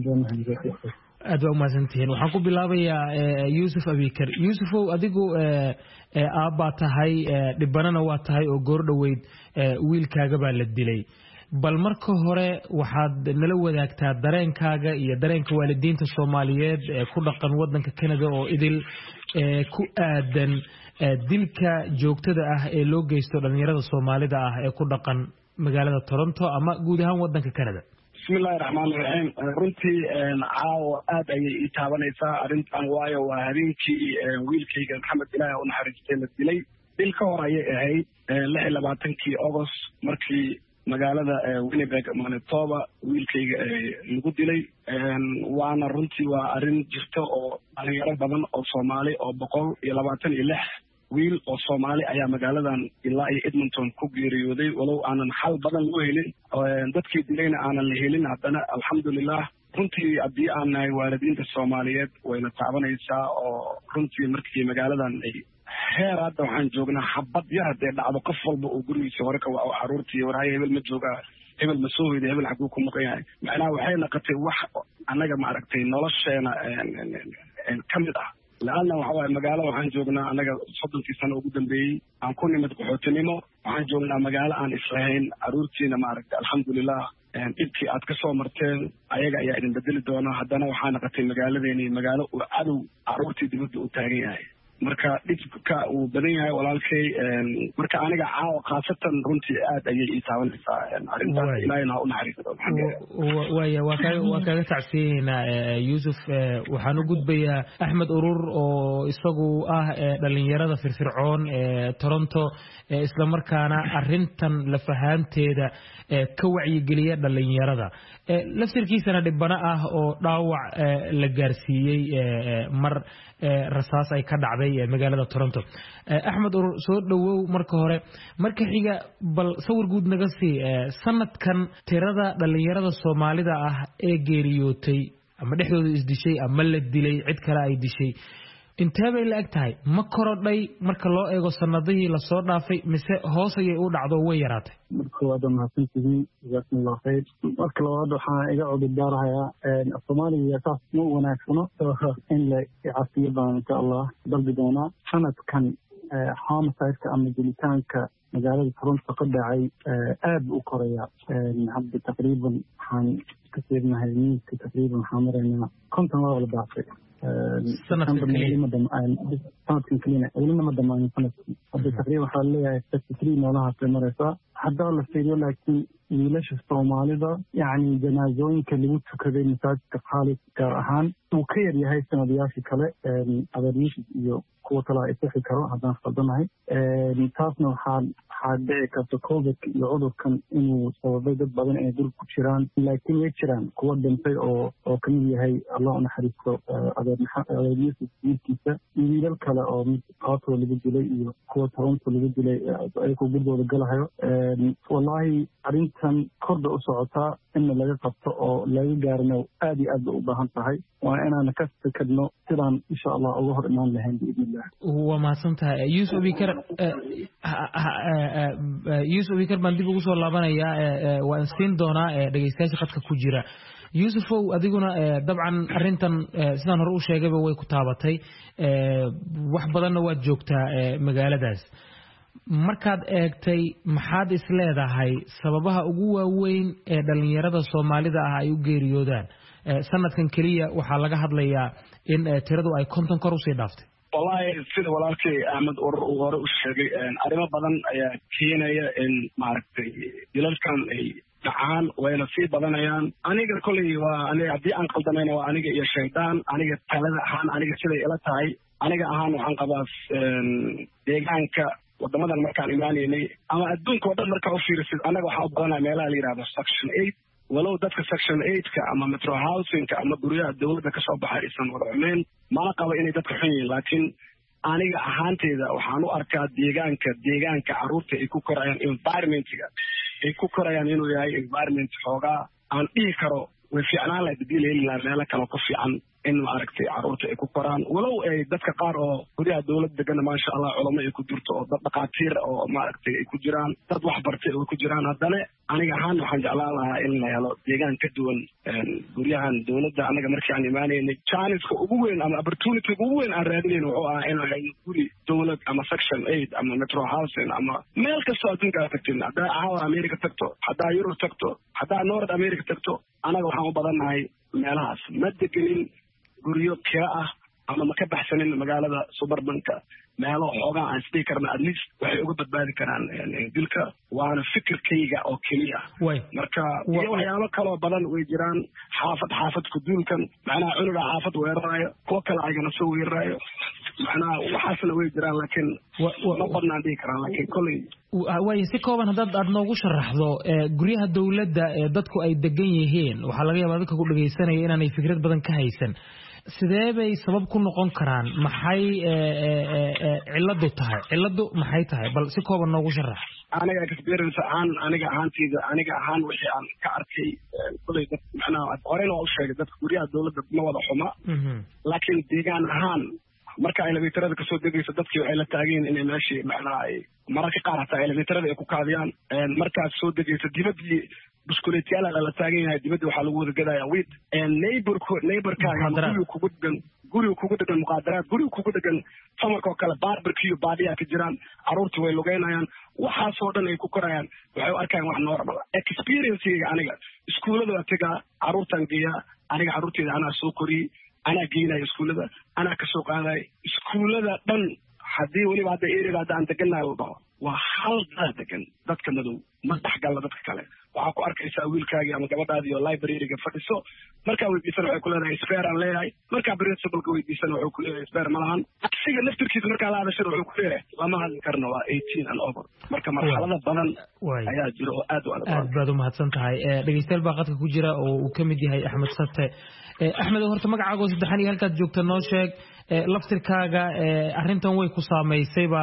aad baa umahadsantihiin waxaan ku bilaabayaa Yuusuf Abikar Yuusufow adigu aabba tahay dhibanana waa tahay oo goor dhaweyd wiilkaaga baa la dilay bal marka hore waxaad nala wadaagtaa dareenkaaga iyo dareenka waalidiinta Soomaaliyeed ee ku dhaqan wadanka Canada oo idil ku aadan dilka joogtada ah ee loo geysto dhalinyarada Soomaalida ah ee ku dhaqan magaalada Toronto ama guud ahaan wadanka Canada bismillaahi raxmaani raxiim runtii caawa aad ayay ii taabanaysaa arrintan waayo waa habeenkii wiilkayga Maxamed Ilaahay oo naxariistay la dilay bil ka hor ayay ahayd 26 August markii magaalada Winnipeg Manitoba wiilkayga lagu dilay waana runtii waa arrin jirta oo dhalinyaro badan oo Soomaali oo 126 wiil oo Soomaali ayaa magaaladan ilaa Edmonton ku geeriyooday walow aanan xal badan loo helin dadkii dilayna aanan la helin haddana alxamdulillah runtii haddii aan nahay waalidiinta Soomaaliyeed wayna taabanaysaa oo runtii markii magaaladan ay heer hadda waxaan joognaa xabad yar haddee dhacdo qof walba oo gurigiisa hore ka waco caruurtii warhaye hebel ma joogaa hebel ma soo hoyday hebel xaguu ku maqan yahay macnaha waxay noqotay wax annaga maaragtay nolosheena ka mid ah لأن وحوي مجال وعن جوجنا أنا صدق في سنة وجودا بي عن كل متقحوتنيمو وعن جوجنا مجال عن إسرائيل أروتي نمارك الحمد لله إبكي أتكسر مرتين أيجا يعني بدل الدونا حدنا وحنا قتل مجال ذيني مجال وعدو أروتي دمد وتاعي marka dhibka uu badan yahay walaalkay marka aniga caawa qaasatan runtii aad ayay ii taabanaysaa arrintaas ilaahayna u naxariisto waa kaga tacsiyeynaa Yuusuf waxaan u gudbayaa Axmed Urur oo isagu ah dhalinyarada firfircoon ee Toronto isla markaana arrintan la fahanteeda ka wacyigeliya dhalinyarada laftirkiisana dhibana ah oo dhaawac la gaarsiiyay mar rasaas ay ka dhacday magaalada Toronto Axmed Urur soo dhawow marka hore marka xiga bal sawir guud naga sii sanadkan tirada dhalinyarada Soomaalida ah ee geeriyootay ama dhexdooda isdishay ama la dilay cid kale ay dishay intee bay la eg tahay ma korodhay marka loo eego sanadihii la soo dhaafay mise hoos ayay u dhacdo way yaraatay marka waa mahadsantihiin jazakumullahu khayr marka labaad waxaan iga codbarayaa Soomaaliya taas ma wanaagsano in la cafiyo baan insha Allah dalbi doona sanadkan homicide ama dilitaanka magaalada Toronto ka dhacay aad u koraya hadda taqriiban waxaan ka fiirnahay niinka taqriiban waxaan maraynaa 50 waa la baaqay sanadkan kaliya ولنا ما دمان sanadkan hadda taqriiban waxa la leeyahay 33 meelaha maraysa hadda la fiiriyo laakiin wiilasha Soomaalida yani janaazooyinka lagu tukaday masaajidka Khalid gaar ahaan uu ka yar yahay sanadyaashii kale adeeriis iyo kuwa kale ay sixi karo haddaan khaldanahay taasna waxaa dhici karta COVID iyo cudurkan inuu sababay dad badan ee dul ku jiraan laakiin way jiraan kuwa dhintay oo ka mid yahay Allah u naxariisto adeeriis wiilkiisa wiilal kale oo mid qaatoo lagu dilay iyo kuwa Toronto lagu dilay ay ku gudbooda galahayo wallahi arrintan korda u socotaa in laga qabto oo laga gaarno aad iyo aad u baahan tahay waa inaan ka fikirno sidaan insha Allah uga hor imaan lahayn biidnillah waa mahadsantahay Yuusuf Bikar baan dib ugu soo laabanayaa waan siin doonaa dhageystayaasha khadka ku jira Yuusufow adiguna dabcan arrintan sidaan hore u sheegayba way ku taabatay wax badanna waad joogtaa magaaladaas markaad eegtay maxaad is leedahay sababaha ugu waaweyn ee dhalinyarada Soomaalida ah ay u geeriyoodaan sanadkan kaliya waxaa laga hadlayaa in tiradu ay 50 kor u sii dhaaftay wallahi sida walaalkay Axmed Urur uu hore u sheegay arrimo badan ayaa keenaya in maaragtay dilalkan ay dhacaan wayna sii badanayaan aniga kulli waa aniga haddii aan qaldamayna waa aniga iyo shaydaan aniga talada ahaan aniga siday ila tahay aniga ahaan waxaan qabaa deegaanka wadamadan markaan imaanaynay ama adduunka oo dhan markaa u fiirisid anaga waxaa u badanaa meelaha la yidhahdo section 8 walow dadka section 8ka ama metro housingka ama guryaha dowladda ka soo baxay aysan wada xumeyn mana qabo inay dadka xun yihiin laakiin aniga ahaanteeda waxaan u arkaa deegaanka carruurta ay ku korayaan environmentiga ay ku korayaan inuu yahay environment xoogaa aan dhihi karo way fiicnaan lahayd haddii la heli lahaa meelo kale ku fiican in maaragtay carruurta ay ku koraan walow ay dadka qaar oo guryaha dowladda degana maasha Allah culamo ay ku jirto oo dad dhaqaatiir oo maaragtay ay ku jiraan dad wax bartay oo ku jiraan haddana aniga ahaan waxaan jeclaan lahaa in la helo deegaan ka duwan guryahan dowladda anaga markii aan imaanaynay janiska ugu weyn ama opportunity ugu weyn aan raadinayn wuxuu ahaa in la helo guri dowlad ama section 8 ama metro housing ama meel kastoo adduunka aad tagtin haddaa caawa America tagto haddaa Europe tagto haddaa North America tagto anaga waxaan u badannahay meelahaas ma degenin guryo kira ah ama ma ka baxsanin magaalada suburbanka meelo xoogaa aan isdhihi karna at least waxay uga badbaadi karaan dilka waana fikirkayga oo keliya marka iyo waxyaabo kaloo badan way jiraan xaafad kuduulkan macnaha cunuga xaafad weerarayo kuwa kale ayagana soo weerarayo macnaha waxaasna way jiraan laakiin ma badnaan dhihi karaan laakiin kolley way si kooban haddaad aad noogu sharaxdo guryaha dowladda ee dadku ay degan yihiin waxaa laga yaabaa dadka ku dhageysanaya inaanay fikrad badan ka haysan sidee bay sabab ku noqon karaan maxay ciladu tahay ciladu maxay tahay bal si kooban noogu sharax aniga experience aniga ahaan wixii aan ka arkay kulay dad macnaha horena waa u sheegay dadka guryaha dowladda ma wada xuma laakiin deegaan ahaan marka elevatorada kasoo degaysa dadkii waxay la taageen inay meeshii macnaha ay mararka qaar hataa elevatorada ay ku kaadiyaan markaad soo degaysa buskuleetyaala lala taagan yahay dibadda waxaa lagu wada gadaya weed neighborkaaga guriga kugu degan muqaadaraad guriga kugu degan samarka oo kale barbecue baadiyaa ka jiraan caruurta way lugeynayaan waxaasoo dhan ay ku korayaan waxay u arkayaan wax normal experiencega aniga iskuullada waa tegaa caruurtaan geeyaa aniga caruurteeda anaa soo koriyey anaa geynaya iskuullada anaa kasoo qaadaya iskuullada dhan haddii weliba hadda ereda hadda aan degannahay la dhaho waa hal daa degan dadka madow ma dhexgalla dadka kale waxaa ku arkaysaa wiilkaagii ama gabadhaadii oo libraryga fadhiso markaa weydiisana waxay ku leedahay sbeer aan leeyahay markaa principalka weydiisana wuxuu ku leeyahay sbeer ma lahan asiga laftirkiisa markaa la hadashana wuxuu ku leeyahay lama hadli karno waa 18 and over marka marxalada badan ayaa jira oo aad u adag baad u mahadsan tahay dhegeystayaal baa qadka ku jira oo uu ka mid yahay Axmed Sate Axmed horta magacaaga oo saddexan iyo halkaad joogta noo sheeg laftirkaaga arrintan way ku saameysay ba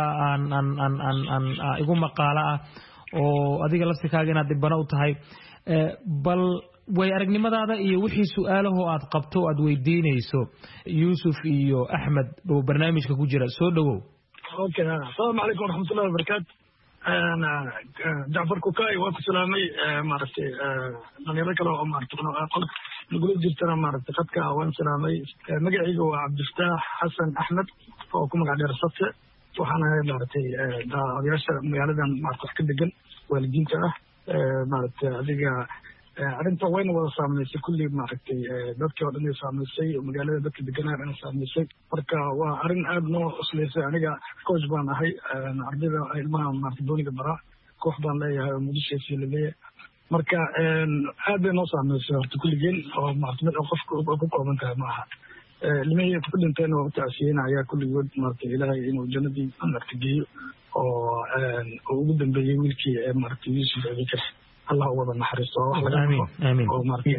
aan igu maqaala ah oo adiga laftirkaaga inaad dibana u tahay bal way aragnimadaada iyo wixii su'aalaha aad qabto aad weydiinayso Yusuf iyo Axmed oo barnaamijka ku jira soo dhawow okay assalamu alaykum warahmatullahi wabarakatuh ana Jaafar Kukaay waa ku salaamay maartay dhalinyaro kale oo maartay qolka nagula jirtana maartay qadka waan salaamay magacayga waa Cabdifataax Xasan Axmed oo ku magac dheer Sate waxaana maartay odayaasha magaaladan maartay ka degan waalidiinta ah maartay adiga arrinta wayna wada saameysay kulli maartay dadkii oo dhan ay saameysay magaalada dadka deganaa dhan saameysay marka waa arrin aad noo usleysay aniga coach baan ahay ardayda ilmaha maartay dooniga bara koox baan leeyahay oo mulisheesi leeyahay marka aad bay noo saameysay horta kulligeen oo maartay mid qofka ku kooban tahay maaha ilmihii ku dhinteen oo taasiinaya kulligood maartay ilaahay inuu jannadii maartay geeyo oo ugu dambeeyay wiilkii maartay Yusuf Abikar Allah wada naxariisto wax laga aamin oo markay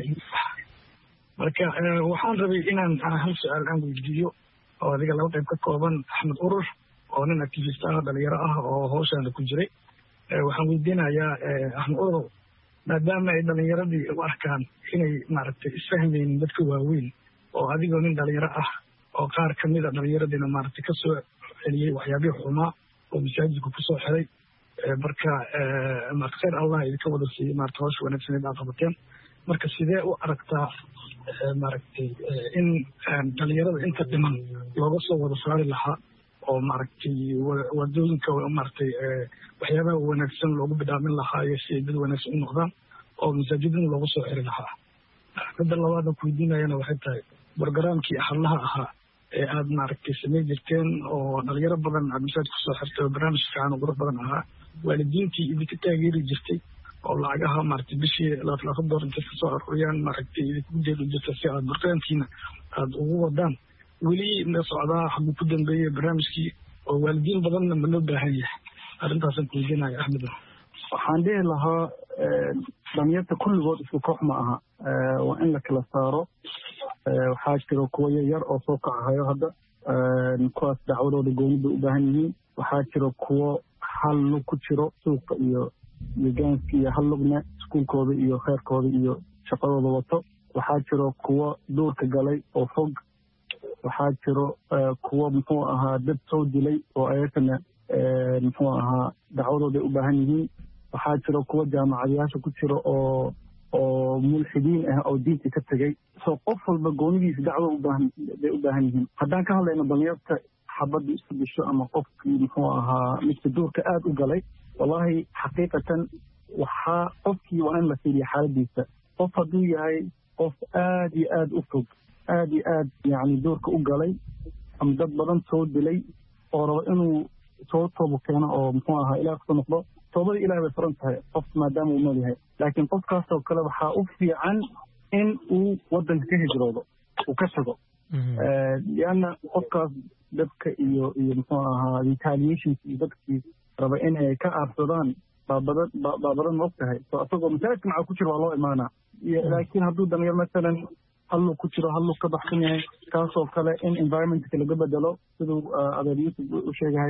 marka waxaan rabay inaan hal su'aal aan weydiiyo oo adiga laba qayb ka kooban Axmed Urur oo nin activist ah dhalinyaro ah oo hawshan ku jiray waxaan weydiinayaa Axmed Urur maadaama ay dhalinyaradii u arkaan inay maaragtay isfahmeen dadka waaweyn oo adigoo nin dhalinyaro ah oo qaar ka mid ah dhalinyaradina maaragtay ka soo celiyay waxyaabihii xumaa oo masaajidku ku soo xiray marka khayr Allah idinka wada siiyay maartay hawsha wanaagsan ee aad qabateen marka sidee u aragtaa maaragtay in dhalinyarada inta dhiman looga soo wada saari lahaa oo maaragtay wadooyinka maaragtay waxyaabaha wanaagsan loogu bidaamin lahaa iyo si dad wanaagsan u noqdaan oo masaajidada loogu soo xiri lahaa midda labaad ku weydiinayana waxay tahay barnaamijkii axadlaha ahaa ee aad maaragtay samey jirteen oo dhalinyaro badan aad masaajid ku soo xirtay barnaamij fiican oo qurux badan ahaa waalidiintii idinka taageeri jirtay oo lacagaha maaragtay bishii $2,000 inta ka soo ururiyaan maaragtay idinku jeedo jirta si aad barnaamijkiina aad ugu wadaan weli ma socdaa xaggu ku dambeeyay barnaamijkii oo waalidiin badanna ma loo baahan yahay arrintaasaan ku weydiinaya Axmed waxaan dhihi lahaa dhalinyarta kulligood isku koox ma aha waa in la kala saaro waxaa jira kuwa yar oo soo kacahayo hadda kuwaas dacwadooda goonida u baahan yihiin waxaa jira kuwo hal lug ku jiro suuqa iyo gaanska iyo hal lugna iskuulkooda iyo khayrkooda iyo shaqadooda wato waxaa jiro kuwo duurka galay oo fog waxaa jiro kuwo muxuu ahaa dad soo dilay oo ayagana muxuu ahaa dacwadooda u baahan yihiin waxaa jiro kuwo jaamacadayaasha ku jiro oo mulxidiin ah oo diinta ka tegay soo qof walba goonidiisa dacwo bay u baahan yihiin haddaan ka hadlayno dhalinyarta xabadda isku disho ama qofkii muxuu ahaa midka duurka aad u galay wallahi xaqiiqatan waxaa qofkii waa in la fiiriya xaaladiisa qof hadduu yahay qof aad iyo aad u fog aad iyo aad yacni duurka u galay ama dad badan soo dilay oo rabo inuu soo toobo keeno oo muxuu ahaa ilaah kusoo noqdo toobada ilaah bay furan tahay qof maadaama uu nool yahay laakiin qofkaasoo kale waxaa u fiican in uu waddanka ka hijroodo uu ka tago lianna qofkaas dadka iyo muxuu ahaa retaliations iyo dadkii raba in ay ka aarsadaan baa badan ma og tahay so asagoo masaajidka maxaa ku jira waa loo imaanaa laakiin hadduu dhalinyaro masalan hal ku jiro hal ka baxsan yahay kaasoo kale in environmentka laga bedelo siduu adeer Yusuf u sheegay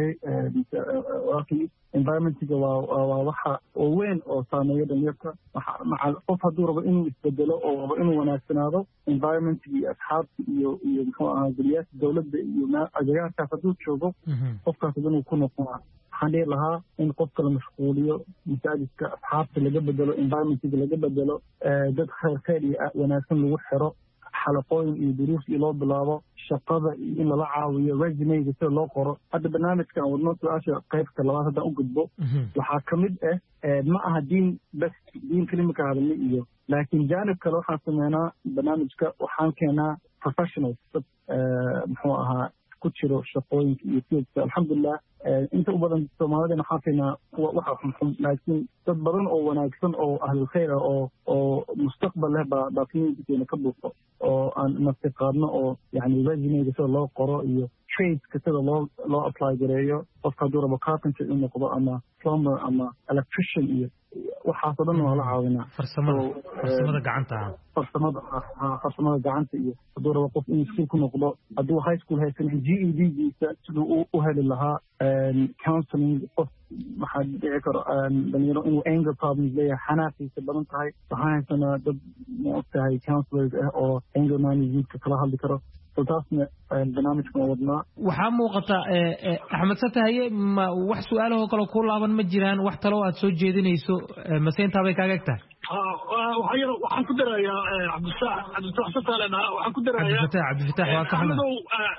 environmentka waa waxa oo weyn oo saameeya dhalinyarta waxa qof hadduu rabo inuu isbedelo oo rabo inuu wanaagsanaado environmentka iyo asxaabta iyo muxuu ahaa guriyada dawladda iyo adeegyadaas hadduu joogo qofkaas inuu ku noqdo waxaan dhihi lahaa in qofka la mashquuliyo masaajidka asxaabta laga bedelo environmentka laga bedelo dad khayr iyo wanaagsan lagu xiro xalaqooyin iyo duruus iyo loo bilaabo shaqada iyo in lala caawiyo resume-ga sida loo qoro hadda barnaamijkan wadno su-aasha qaybta labaad haddaan u gudbo waxaa ka mid ma aha diin bas diin kelimaka hadalna iyo laakiin jaanib kale waxaan sameynaa barnaamijka waxaan keenaa professionals dad muxuu ahaa ku jiro shaqooyinka iyo fields alxamdulilah inta u badan soomaalida waxaan keenaa waxa xunxun laakiin dad badan oo wanaagsan oo ahlul khayr ah oo mustaqbal leh baa communitykeena ka buuxo oo aan naftiqaadno oo yani resume-ga sida loo qoro iyo tradeska sida loo apply gareeyo qofka hadduu rabo carpenter inuu noqdo ama plumber ama electrician iyo waxaasoo dhan waa la caawinaa farsamada gacanta farsamada gacanta iyo hadduu rabo qof inuu iskuul ku noqdo hadduu high school haysanin GED-giisa siduu u heli lahaa counseling qof maxaa dhici karo dhalinyaro inuu anger problems leeyahay xanaaqiisa badan tahay waxaan haysanaa dad ma ogtahay counselors ah oo anger managementka kala hadli karo taasna barnaamijkan wadnaa waxaa muuqata axmed satahaye wax su-aalahoo kale ku laaban ma jiraan wax talo aad soo jeedinayso mase intaabay kaaga eg tahay waxaan ku darayaa cabdifatax sataalena waxaan ku darayaa cabdifatax waa ka xuma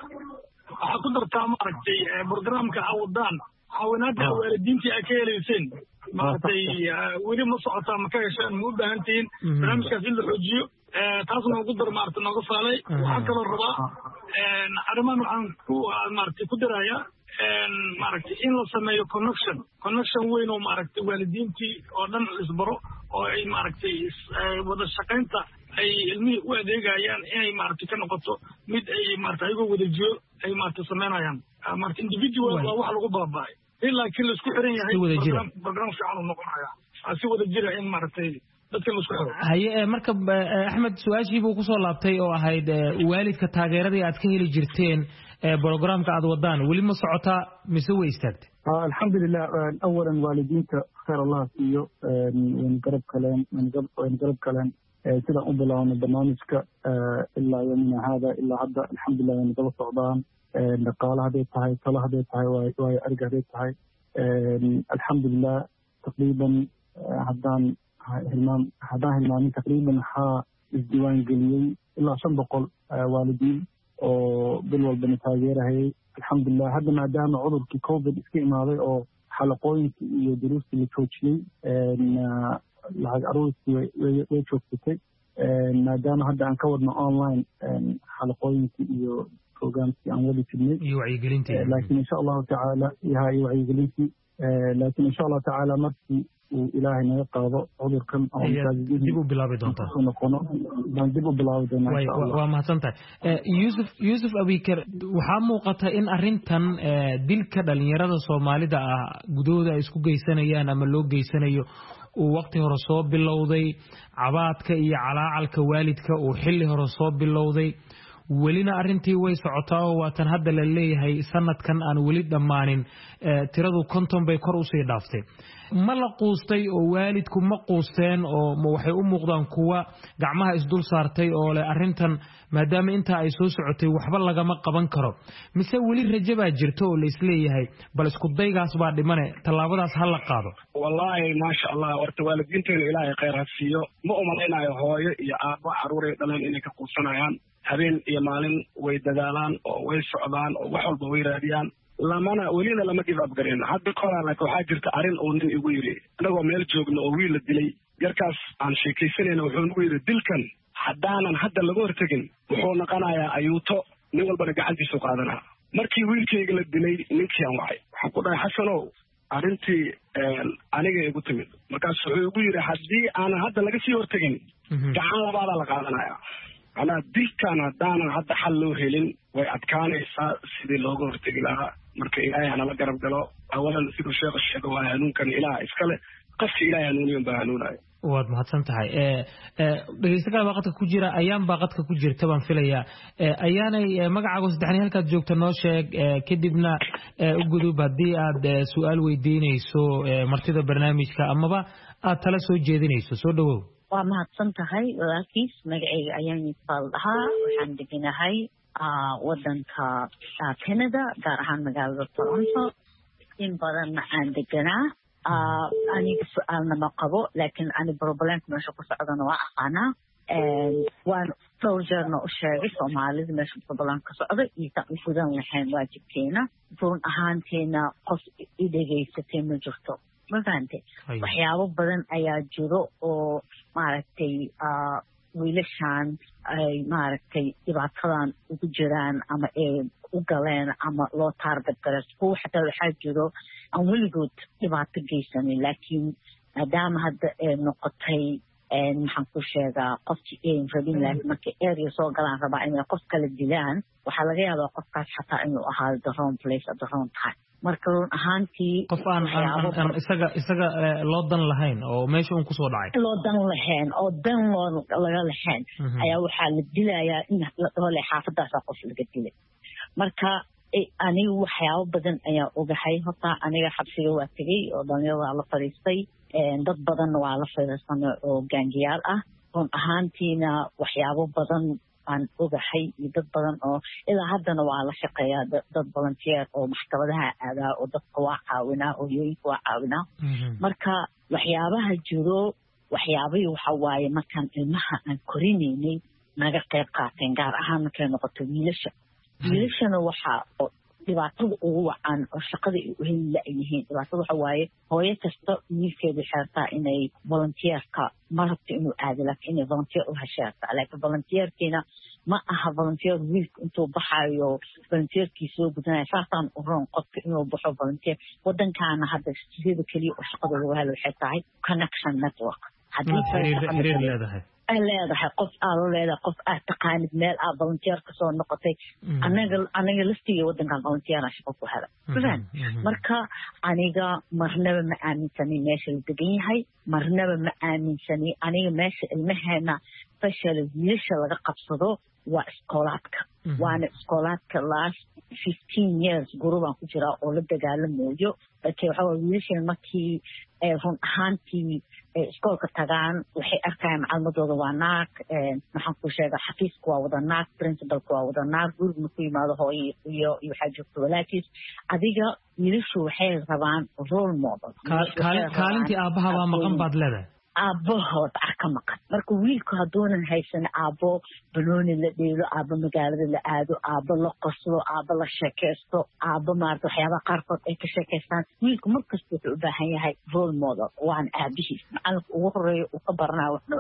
waxaa ku dartaa maaragtay programka awadaan caawinaadka waalidiintii ay ka helayseen maaragtay weli ma socotaa ma ka hesheen ma u baahan tihiin barnaamijkaas in la xoojiyo taasna ugu dar maaragtay nooga faalay waxaan kaloo rabaa arrimahan waxaan ku maaragtay ku darayaa maaragtay in la sameeyo connection weyn oo maaragtay waalidiintii oo dhan isbaro oo ay maaragtay wada shaqaynta ay ilmihii u adeegayaan inay maaragtay ka noqoto mid ay maaragtay ayagoo wada jiro ay maaragtay sameynayaan maaragtay individual waa wax lagu baaba'ay laakiin la isku xiran yahay program fiican uu noqonaya si wada jira in maaragtay dadka la isku xiro haye marka axmed su-aashii buu kusoo laabtay oo ahayd waalidka taageeradii aad ka heli jirteen programka aad wadaan weli ma socotaa mise way istaagtay alxamdulilah awalan waalidiinta khayr allah siiyo wayna garab kaleen sidaan u bilaabno barnaamijka ilaa yomina haada ilaa hadda alxamdulilah wayna daba socdaan dhaqaale hadday tahay talo hadday tahay waayo ariga hadday tahay alxamdulilah taqriiban haddaan hilmaamin taqriiban waxaa isdiiwaan geliyey ilaa 500 waalidiin oo bil walbana taageerahayay alxamdulilah hadda maadaama cudurkii covid iska imaaday oo xalaqooyinkii iyo duruustii la joojiyey lacag aruurtii way joogsatay maadaama hadda aan ka wadno online xalaqooyinkii iyo programkii aan wadi jirnay iyo wacyigelintii laakiin insha allahu tacaala iyo wacyigelintii laakiin insha allahu tacaala markii uu ilaahay naga qaado cudurkan dib u bilaabi doontaa dib u bilaabi doonaa waa mahadsantahay yuusuf abikar waxaa muuqata in arrintan dilka dhalinyarada soomaalida ah gudahooda ay isku geysanayaan ama loo geysanayo uu waqti hore soo bilowday cabaadka iyo calaacalka waalidka uu xilli hore soo bilowday welina arrintii way socotaa oo waatan hadda la leeyahay sanadkan aan weli dhammaanin tiradu 50 bay kor usii dhaaftay ma la quustay oo waalidku ma quusteen oo waxay u muuqdaan kuwa gacmaha isdul saartay oo leh arrintan maadaama intaa ay soo socotay waxba lagama qaban karo mise weli rajo baa jirto oo la isleeyahay bal isku daygaas baa dhimane tallaabadaas ha la qaado wallaahi maasha allah horta waalidiinteena ilaahay khayr ha siiyo ma umalaynayo hooyo iyo aabbo carruuray dhaleen inay ka quusanayaan habeen iyo maalin way dadaalaan oo way socdaan oo wax walba way raadiyaan welina lama give up garin hadda koraa laakiin waxaa jirta arrin uu nin igu yidhi annagoo meel joogno oo wiil la dilay yarkaas aan sheekaysanayna wuxuu nagu yidhi dilkan haddaanan hadda laga hortegin wuxuu noqonayaa ayuuto nin walbana gacantiisu qaadanaa markii wiilkayga la dilay ninkii aan wacay waxaan ku dhahay xasanow arrintii aniga igu timid markaas wuxuu igu yidhi haddii aanan hadda laga sii hortegin gacan labaadaa la qaadanaya macnaha dilkan haddaanan hadda xal loo helin way adkaanaysaa sidii looga hortegi lahaa marka ilaahay hanala garab galo awalan siduu sheekha sheego waa hanuunkan ilaah iskale qofka ilaahay hanuuniyan baa hanuunaya waad mahadsan tahay dhegeysta kale baaqadka ku jira ayaan baaqadka ku jirta baan filayaa ayaanay magacaaga saddexni halkaad joogto noo sheeg kadibna u gudub haddii aad su'aal weydiinayso martida barnaamijka amaba aad tala soo jeedinayso soo dhawow waa mahadsan tahay walaalkiis magacayga ayaan isfaal dhahaa waxaan deganahay wadanka Canada gaar ahaan magaalada Toronto in badan aan deganaa aniga su'aalna ma qabo laakiin ani problemka meesha ku socdana waa aqaanaa waan dhowrjeerna u sheegay Soomaalida meesha problem ka socda iyo u gudan lahayn waajibkeena run ahaanteena qof i dhegaysatay ma jirto ma fahantay waxyaabo badan ayaa jiro oo maaragtay wiilashaan ay maaragtay dhibaatadan ugu jiraan ama ay u galeen ama loo taarget garay kuwa xataa waxaa jiro aan weligood dhibaato geysanin laakiin maadaama hadda ay noqotay maxaan ku sheegaa qofkii ay rabin laakiin markay area soo galaan rabaa inay qof kala dilaan waxaa laga yaabaa qofkaas xataa inuu ahaado the wrong place at the wrong time marka run ahaantii qof aan isaga loo dan lahayn oo meesha uun kusoo dhacay loo dan lahayn oo dan laga lahayn ayaa waxaa la dilayaa in hole xaafadaasa qof laga dilay marka aniga waxyaabo badan ayaa ogahay horta aniga xabsiga waa tegey oo dhalinyaro waa la fadhiistay dad badanna waa la fadhiisanay oo gaangiyaal ah run ahaantiina waxyaabo badan aan ogahay iyo dad badan oo ilaa haddana waa la shaqeeyaa dad volunteer oo maxkamadaha aadaa oo dadka waa caawinaa oo hooyooyinka waa caawinaa marka waxyaabaha jiro waxyaabihii waxa waaye markaan ilmaha aan korinaynay naga qayb qaateen gaar ahaan markay noqoto wiilashana waxaa dhibaatada ugu wacan oo shaqada ay u heli la-yihiin dhibaatada waxa waaye hooyo kasta wiilkeeda xeertaa inay volunteerka ma rabto inuu aado laakiin inay volunteer u hesheertaa laakiin volunteerkiina ma aha volunteer wiilka intuu baxayo volunteerkii soo gudanaya saasaan u roon qofka inuu baxo volunteer wadankaana hadda sida keliya oo shaqada lagu helo waxay tahay connection network xiriir leedahay leedahay qof aad u leedahay qof aad taqaanid meel aad volunteer ka soo noqotay aniga laftiga wadankan volunteera shaqo ku hela marka aniga marnaba ma aaminsani meesha la degan yahay marnaba ma aaminsani aniga meesha ilmaheena special wiilasha laga qabsado waa iskoolaadka waana iskoolaadka last 15 years gurubaan ku jiraa oo la dagaalamayo waxaa waa wiilashan markii run ahaantii iskoolka tagaan waxay arkayaan macalmadooda waa naag maxaan ku sheegaa xafiiska waa wada naag principalka waa wada naag guriga markuu yimaado hooyo iyo waxaa joogta walaakiis adiga wiilashu waxay rabaan role model kaalintii aabbaha baa maqan baad leedahay aabahood ka maqan marka wiilku hadduunan haysan aabbo banooni la dheelo aabbo magaalada la aado aabbo la qoslo aabbo la sheekaysto aabbo maarata waxyaabaha qaarkood ay ka sheekaystaan wiilku markasta wuxuu u baahan yahay role model waana aabihiis macalinka ugu horeeya uu ka baranaya waxnoo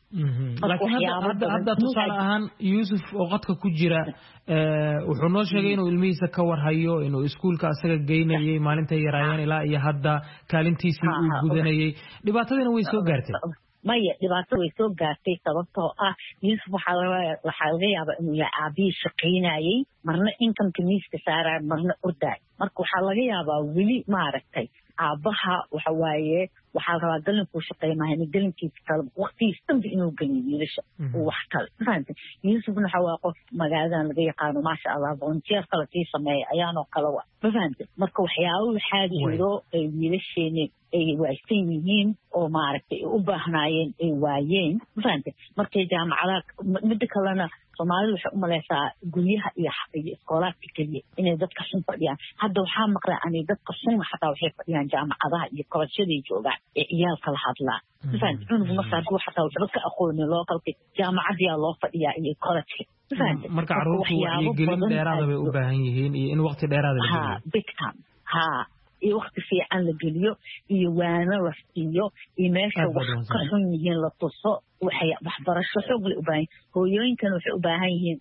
aabihiis hadda tusaale ahaan yuusuf oo qadka ku jira wuxuu noo sheegay inuu ilmihiisa ka warhayo inuu iskuulka asaga geynayay maalintay yaraayeen ilaa iyo hadda kaalintiisii uu gudanayay dhibaatadiina way soo gaartay maya dhibaato way soo gaartay sababtoo ah yuusuf waxaa laga yaabaa inuu yahay aabihii shaqaynayay marna inkamka miiska saaraya marna ordaay marka waxaa laga yaabaa weli maaragtay aabbaha waxa waaye waxaa rabaa galinkuu shaqeeya maahan galinkiisa kale waqtigiis dhanba inuu geliyo wiilasha wax kale mafahanta yuusufna waxa waa qof magaaladan laga yaqaano maasha allah volunteer kale kii sameeya ayaanoo kale wa mafahanta marka waxyaabo waxaa jiro ay wiilasheeni ay waaysan yihiin oo maaragtay ay u baahnaayeen ay waayeen mafahanta markay jaamacadaha midda kalena soomaalida waxay u malaysaa guryaha iyo iskoolaadka keliya inay dadka xun fadhiyaan hadda waxaa maqlay ani dadka xun xataa waxay fadhiyaan jaamacadaha iyo kolosyaday joogaan ee ciyaalka la hadlaan mafahanta cunugu marka hadduu xataa waxba ka aqoonin lookalka jaamacadiyaa loo fadhiyaa iyo kolojka mafahanta marka carruurtu wacyigelin dheeraada bay u baahan yihiin iyo in waqti dheeraada la geliyo big time iyo waqti fiican la geliyo iyo waano la siiyo iyo meesha wax ka xun yihiin la tuso waxay waxbarasho xoog leh u baahan hooyooyinkan waxay u baahan yihiin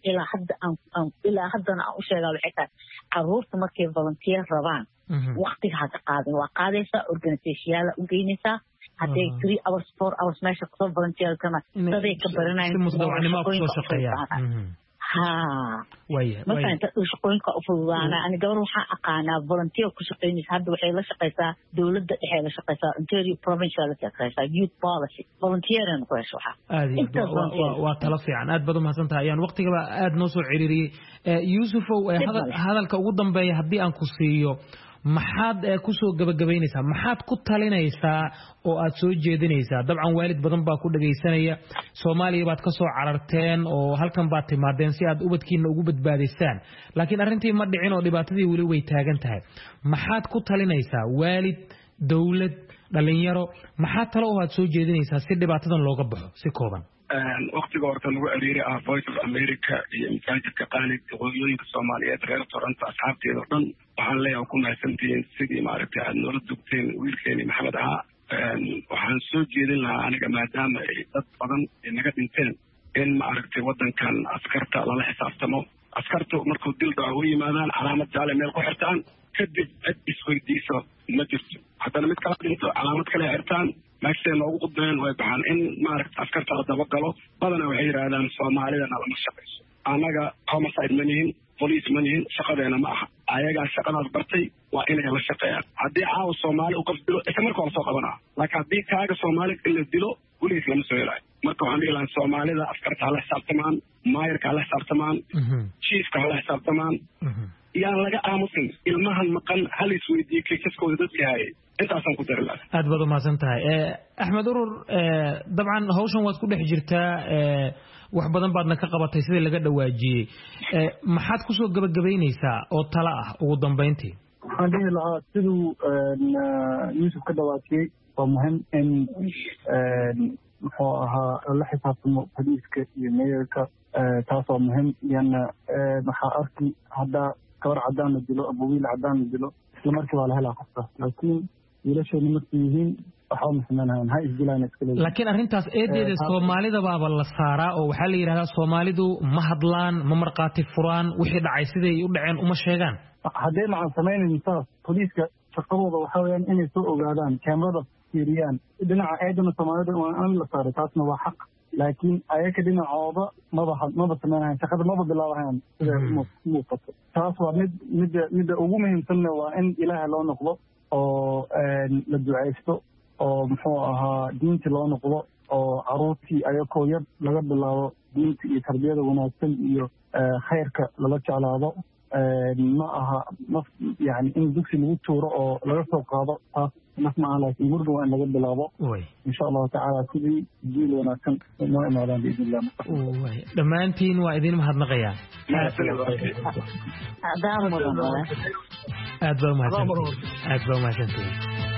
ilaa haddana aan u sheegaa waxay tahay carruurta markay volunteer rabaan waqtiga ha ka qaadin waa qaadaysaa organisationyaala u geynaysaa hadday 3 hours 4 hours meesha kusoo volunteerkana daday ka baranayaan مثلا shaqooyin ka fududaana ani gabar waxa aqaana volunteer ku shaqeynaysa hadda waxay la shaqeysaa dawladda dhexe la shaqeysaa Ontario provincial la shaqeysaa youth policy volunteer aan ku hesho waa talo fiican aad baad u mahadsantahay ayaan waqtigaba aad noo soo ciriiriyay Yuusufow hadalka ugu dambeeya haddii aan ku siiyo maxaad ku soo gabagabaynaysaa maxaad ku talinaysaa oo aad soo jeedinaysaa dabcan waalid badan baa ku dhageysanaya Soomaaliya baad ka soo cararteen oo halkan baad timaadeen si aad ubadkiina ugu badbaadisaan laakiin arrintii ma dhicin oo dhibaatadii wali way taagan tahay maxaad ku talinaysaa waalid dawlad dhalinyaro maxaad talo oo aad soo jeedinaysaa si dhibaatadan looga baxo si kooban waqtiga horta lagu ciriiray Voice of America iyo masaajidka qaanid hooyooyinka Soomaaliyeed reer Toronto asxaabteeda oo dhan waxaan leeyahay ku mahadsantiin sidii maaragtay aad noola dugteen wiilkeeni Maxamed ahaa waxaan soo jeedin lahaa aniga maadaama ay dad badan naga dhinteen in maaragtay wadankan askarta lala xisaabtamo askartu markuu dil dhaco u yimaadaan calaamad jaale meel ku xirtaan kadib cid isweydiiso ma jirto haddana mid kala dhinto calaamad kale xirtaan meeshay noogu qudbeen way baxaan in maaragta askarta la dabagalo badana waxay yidhaahdaan soomaalidana lama shaqayso annaga homicide ma nihin police ma nihin shaqadeena ma aha ayagaa shaqadaas bartay waa inay la shaqeeyaan haddii caawa soomaali u qof dilo isla markaa lasoo qabanaa laakiin haddii kaaga soomaali in la dilo weligiis lama soo helaayo marka waxaan dhihi lahaa soomaalida askarta hala xisaabtamaan maayarka hala xisaabtamaan chiefka hala xisaabtamaan yaan laga aamusin ilmahan maqan hal isweydiiye kiisaskooda dadkii hayay intaasaan ku dari lahaa aad baad u mahadsan tahay Axmed Urur dabcan hawshan waad ku dhex jirtaa wax badan baadna ka qabatay sidii laga dhawaajiyey maxaad ku soo gabagabaynaysaa oo talo ah ugu dambeyntii waxaan dhihi lahaa siduu Yuusuf ka dhawaajiyey waa muhiim in muxuu ahaa la xisaabtamo poliiska iyo mayorka taas waa muhiim yana waxaa arki hadda gabar cadaan la dilo ama wiil cadaan la dilo isla markii waa la helaa qofka laakiin wiilasheena markay yihiin waxa u mixnanaayeen ha isdilaan iska leeyihiin laakiin arrintaas eedeeda Soomaalida baaba la saaraa oo waxaa la yiraahdaa Soomaalidu ma hadlaan ma marqaati furaan wixii dhacay siday u dhaceen uma sheegaan haddii ma sameeyeen taas poliiska shaqadooda waxa weeyaan inay soo ogaadaan kamerada fiiriyaan dhinaca eedana Soomaalida aan la saaray taasna waa xaq laakiin ayaga dhinacooda maba sameeyaan shaqada maba bilaabayaan sida muuqato taas waa mid ugu muhiimsan waa in Ilaahay loo noqdo oo la duceysto oo muxuu ahaa diinta loo noqdo oo caruurtii ayagoo yar laga bilaabo diinta iyo tarbiyada wanaagsan iyo khayrka lala jeclaado ma aha yani in dugsi lagu tuuro oo laga soo qaado taas mas maaha laakiin guriga waa in laga bilaabo insha allahu tacaala sidii jiil wanaagsan noo imaadaan biidnillah dhammaantiin waa idin mahadnaqayaa aad baa umahadsantihiin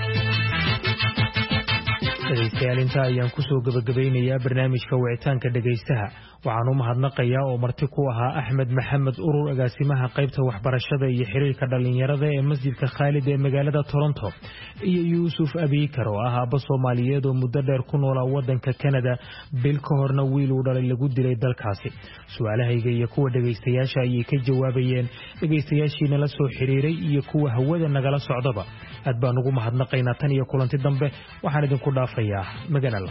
dhegeystayaal inta ayaan kusoo gabagabaynayaa barnaamijka wicitaanka dhegeystaha waxaan u mahadnaqayaa oo marti ku ahaa Axmed Maxamed Urur agaasimaha qaybta waxbarashada iyo xiriirka dhalinyarada ee masjidka Khalid ee magaalada Toronto iyo Yuusuf Abikar oo ah aabba Soomaaliyeed oo muddo dheer ku noolaa wadanka Canada bil ka horna wiil uu dhalay lagu dilay dalkaasi su'aalahayga iyo kuwa dhegeystayaasha ayay ka jawaabayeen dhegeystayaashiina la soo xiriiray iyo kuwa hawada nagala socdaba aad baan ugu mahadnaqaynaa tan iyo kulanti dambe waxaan idinku dhaafayaa magaalada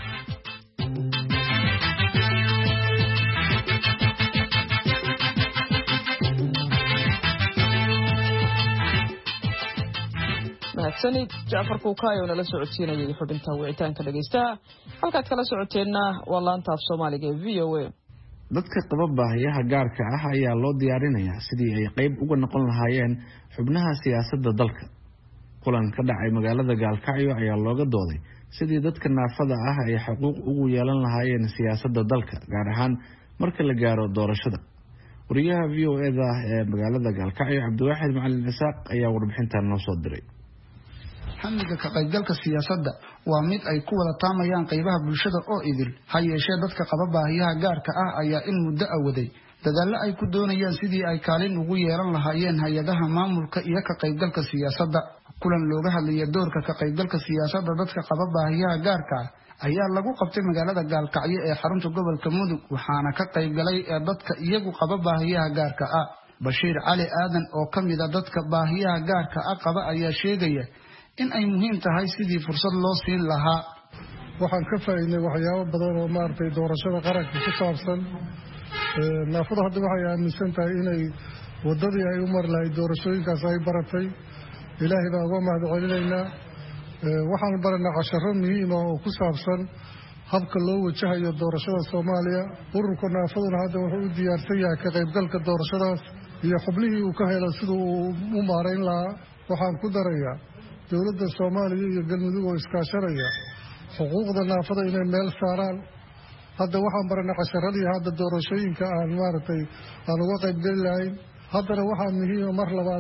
mahadsanid Jaafar Kuukay oo nala socodsiinayay xubinta wicitaanka dhageystaha halkaad kala socoteenna waa laanta af Soomaaliga ee VOA dadka qaba baahiyaha gaarka ah ayaa loo diyaarinayaa sidii ay qayb uga noqon lahaayeen xubnaha siyaasadda dalka kulan ka dhacay magaalada Gaalkacyo ayaa looga dooday sidii dadka naafada ah ay xuquuq ugu yeelan lahaayeen siyaasadda dalka gaar ahaan marka la gaaro doorashada wariyaha VOA-da ee magaalada Gaalkacyo Cabdiwaaxid Macalin Isaaq ayaa warbixintan noo soo diray xamiga ka qaybgalka siyaasadda waa mid ay ku wada taamayaan qaybaha bulshada oo idil ha yeeshee dadka qaba baahiyaha gaarka ah ayaa in muddo awaday dadaallo ay ku doonayaan sidii ay kaalin ugu yeelan lahaayeen hay-adaha maamulka iyo ka qaybgalka siyaasadda kulan looga hadlaya doorka ka qaybgalka siyaasadda dadka qaba baahiyaha gaarka ah ayaa lagu qabtay magaalada Gaalkacyo ee xarunta gobolka Mudug waxaana ka qaybgalay dadka iyagu qaba baahiyaha gaarka ah Bashiir Cali Aadan oo kamid ah dadka baahiyaha gaarka ah qaba ayaa sheegaya in ay muhiim tahay sidii fursad loo siin lahaa waxaan ka faa'iiday waxyaabo badan oo maartay doorashada qaranka ku saabsan naafada hadda waxay aaminsan tahay inay waddadii ay u mari lahayd doorashooyinkaas ay baratay ilaahay baa uga mahad celinaynaa waxaan baranaa casharo muhiima oo ku saabsan habka loo wajahayo doorashada Soomaaliya ururka naafaduna hadda wuxuu u diyaarsan yahay ka qaybgalka doorashadaas iyo xubnihii uu ka helo sidoo uu maareyn lahaa waxaan ku darayaa dowladda Soomaaliya iyo galmudug oo iskaashanaya xuquuqda naafada inay meel saaraan hadda waxaan baranaa casharadii hadda doorashooyinka aan maaragtay aan uga qaybgali lahayn haddana waxaa muhiima mar labaad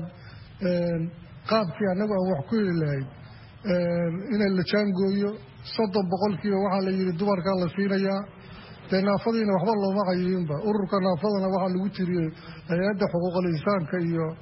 qaabkii annagu aan wax ku heli lahayn inay la jaangooyo 30% waxaa la yidhi dumarkaa la siinayaa dee naafadiina waxba looma cayinba ururka naafadana waxaa lagu tiriyey hay-adda xuquuqul insaanka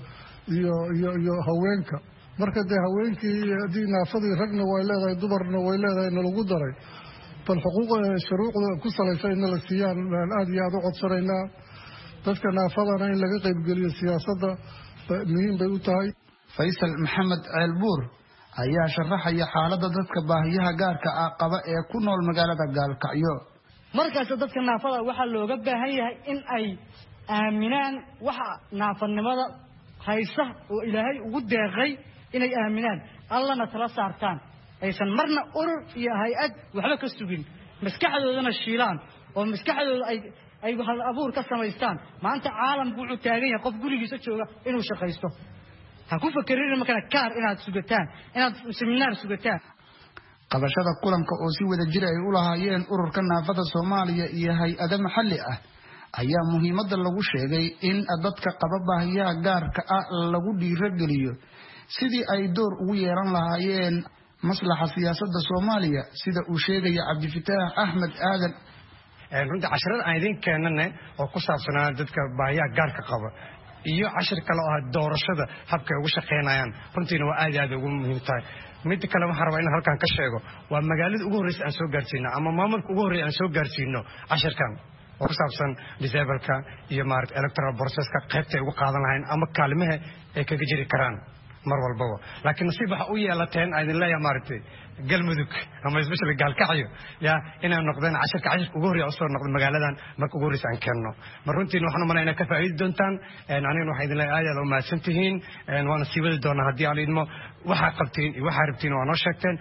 iyo haweenka marka dee haweenkii haddii naafadii ragna way leedahay dumarna way leedahay na lagu daray bal xuquuqa shuruucda ku salaysa in la siiyaan aad iyo aad u codsanaynaa dadka naafadana in laga qaybgeliyo siyaasadda muhiim bay u tahay Faysal Maxamed Ceelbuur ayaa sharaxaya xaaladda dadka baahiyaha gaarka ah qaba ee ku nool magaalada Gaalkacyo markaas dadka naafada waxa looga baahan yahay in ay aaminaan waxa naafanimada haysa oo Ilaahay ugu deeqay inay aaminaan Allahna tala saartaan aysan marna urur iyo hay'ad waxba ka sugin maskaxdoodana shiilaan oo maskaxdooda ay hal abuur ka samaystaan maanta caalamku wuxuu taagan yahay qof gurigiisa jooga inuu shaqaysto ha ku fakirin markaa kaar inaad sugataan inaad seminar sugataan qabashada kulanka oo si wada jir ay u lahaayeen ururka naafada Soomaaliya iyo hay'ado maxalli ah ayaa muhiimadda lagu sheegay in dadka qaba baahiyaha gaarka ah lagu dhiirigeliyo sidii ay door ugu yeelan lahaayeen maslaxa siyaasadda Soomaaliya sida uu sheegay Cabdifataax Ahmed Aadan runtii casharada aan idin keenana oo ku saabsanaa dadka baahiyaha gaarka qaba iyo cashir kale oo doorashada habka ay ugu shaqeynayaan runtiina waa aad ugu muhiim tahay mid kale waxaan rabaa in halkan ka sheego waa magaalada ugu horreysay aan soo gaarsiino ama maamulka ugu horreeyay aan soo gaarsiino cashirkan oo ku saabsan disableka iyo maaragtay electoral processka qaybta ay ugu qaadan lahayn ama kaalmaha ay kaga jiri karaan mar walbaba laakiin nasiib waxa u yeelateen idin leeyahay maaragtay galmudug ama especially Gaalkacyo yaa inaan noqdeen cashirka ugu horreeya soo noqdo magaaladan marka ugu horreysay aan keenno mar runtii waxaan umaleynaa ka faa'iidi doontaan aniguna waxaan idin leeyahay aad u mahadsan tihiin waana sii wadi doonaa haddii aan idmo waxa qabtiin iyo waxa rabtiin waa noo sheegteen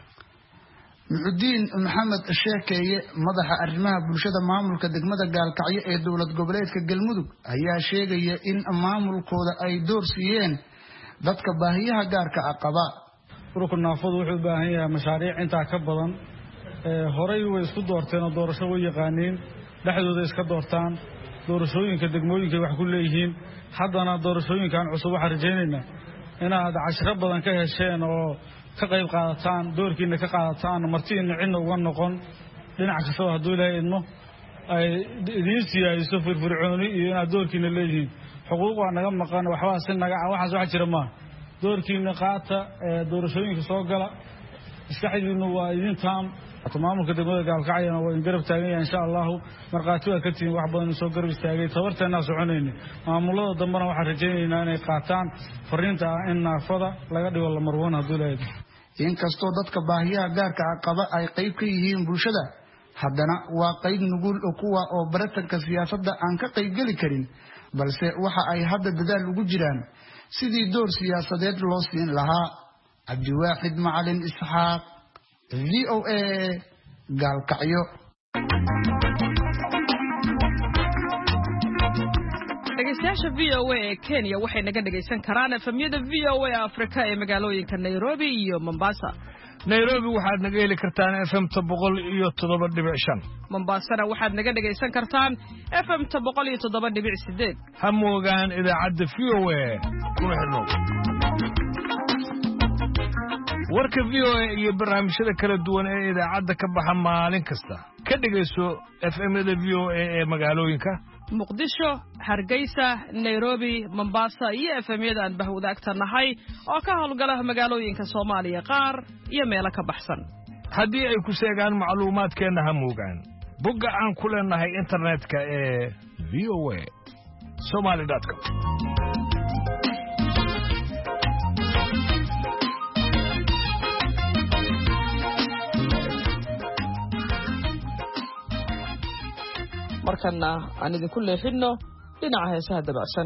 Muxudiin Maxamed Sheekeeye madaxa arrimaha bulshada maamulka degmada Gaalkacyo ee dowlad goboleedka Galmudug ayaa sheegaya in maamulkooda ay door siiyeen dadka baahiyaha gaarka ah qaba ururka naafadu wuxuu u baahan yahay mashaariic intaa ka badan horay way isku doorteen oo doorasho way yaqaaneen dhexdooda iska doortaan doorashooyinka degmooyinka wax ku leeyihiin haddana doorashooyinkan cusub waxaan rajaynaynaa inaad cashiro badan ka hesheen oo ka qayb qaadataan doorkiina ka qaadataan martiina cidna uga noqon dhinac kasta hadduu ilaahay idmo ay idiin siyaadiso firfircooni iyo inaad doorkiina leeyihiin xuquuq waa naga maqan waxba si naga waxaas wax jira ma doorkiina qaata doorashooyinka soo gala iskaxdiina waa idin taam maamulka degmada Gaalkacyana waa in garab taagan yahay insha Allah marqaati waa ka tiin wax badan soo garab istaagay tabarteena soconayna maamulada dambana waxaan rajaynaynaa inay qaataan fariinta in naafada laga dhigo la marwan haduu leeyahay inkastoo dadka baahiyaha gaarka ah qaba ay qayb ka yihiin bulshada haddana waa qayb nugul oo kuwa oo baratanka siyaasadda aan ka qayb gali karin balse waxa ay hadda dadaal ugu jiraan sidii door siyaasadeed loo siin lahaa Cabdiwaaxid Macalin Isxaaq VOA Gaalkacyo dhegeystayaasha VOA ee Kenya waxay naga dhegeysan karaan efemyada VOA Afrika ee magaalooyinka Nairobi iyo Mombasa Nairobi waxaad naga heli kartaan FM 107.5 Mombasana waxaad naga dhageysan kartaan FM 107.8 ha moogaan idaacadda VOA kuna xidhnow warka VOA iyo barnaamijyada kala duwan ee idaacadda ka baxa maalin kasta ka dhageyso FM-yada VOA ee magaalooyinka Muqdisho, Hargeysa, Nairobi, Mombasa iyo FM-yada aan bahwadaagta nahay oo ka howlgala magaalooyinka Soomaaliya qaar iyo meelo ka baxsan. Haddii ay ku sheegaan macluumaadkeena ha moogaan bogga aan ku leenahay internetka ee voa.somali.com markana aan idinku leexino dhinaca heesaha dabacsan.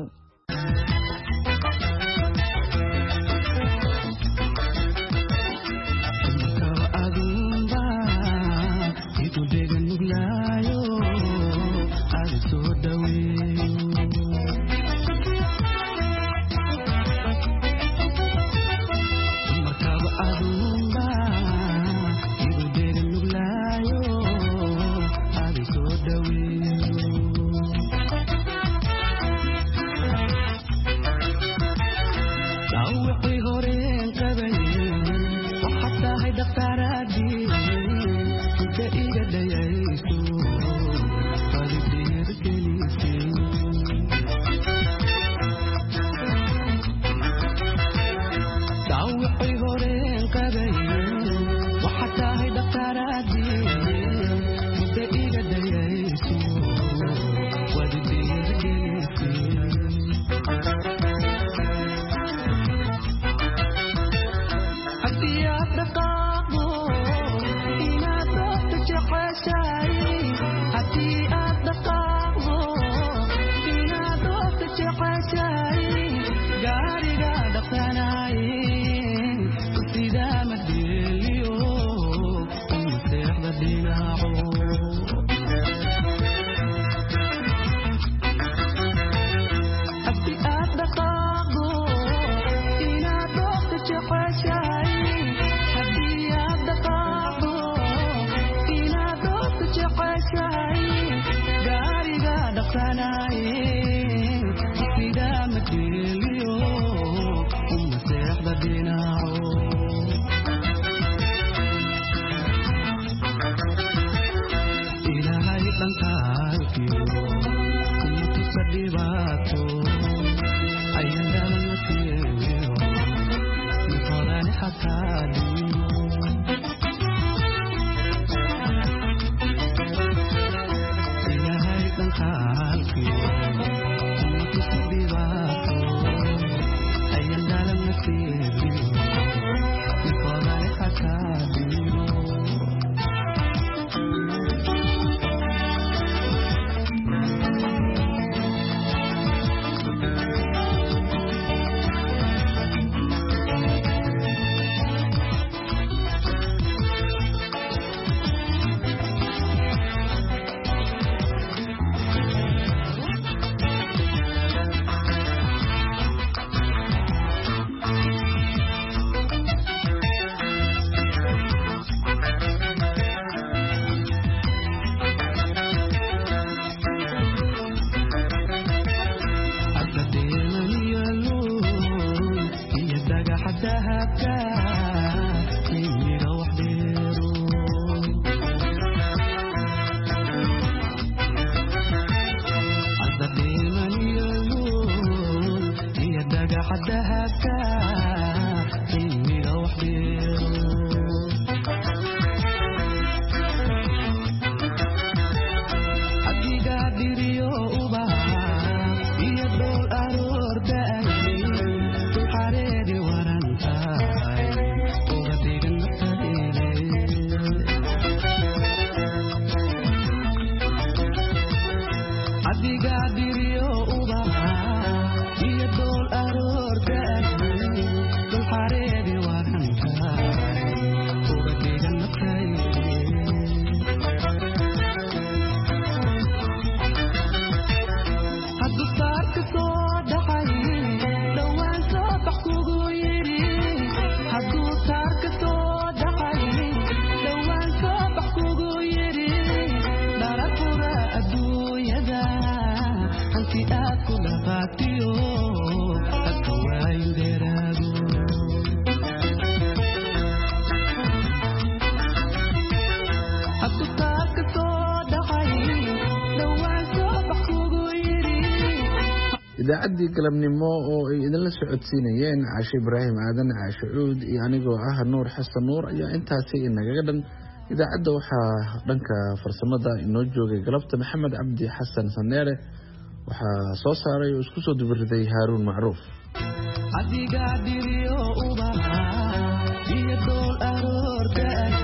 idaacadii galabnimo oo ay idinla socodsiinayeen Caashe Ibraahim Aadan Caashe Cuud iyo anigoo ah Nuur Xasan Nuur ayaa intaasi inaga dhan idaacadda waxaa dhanka farsamada inoo joogay galabta Maxamed Cabdi Xasan Saneere waxaa soo saaray oo isku soo dubirday Haaruun Macruuf adiga diriyo uba iyo dool aroorta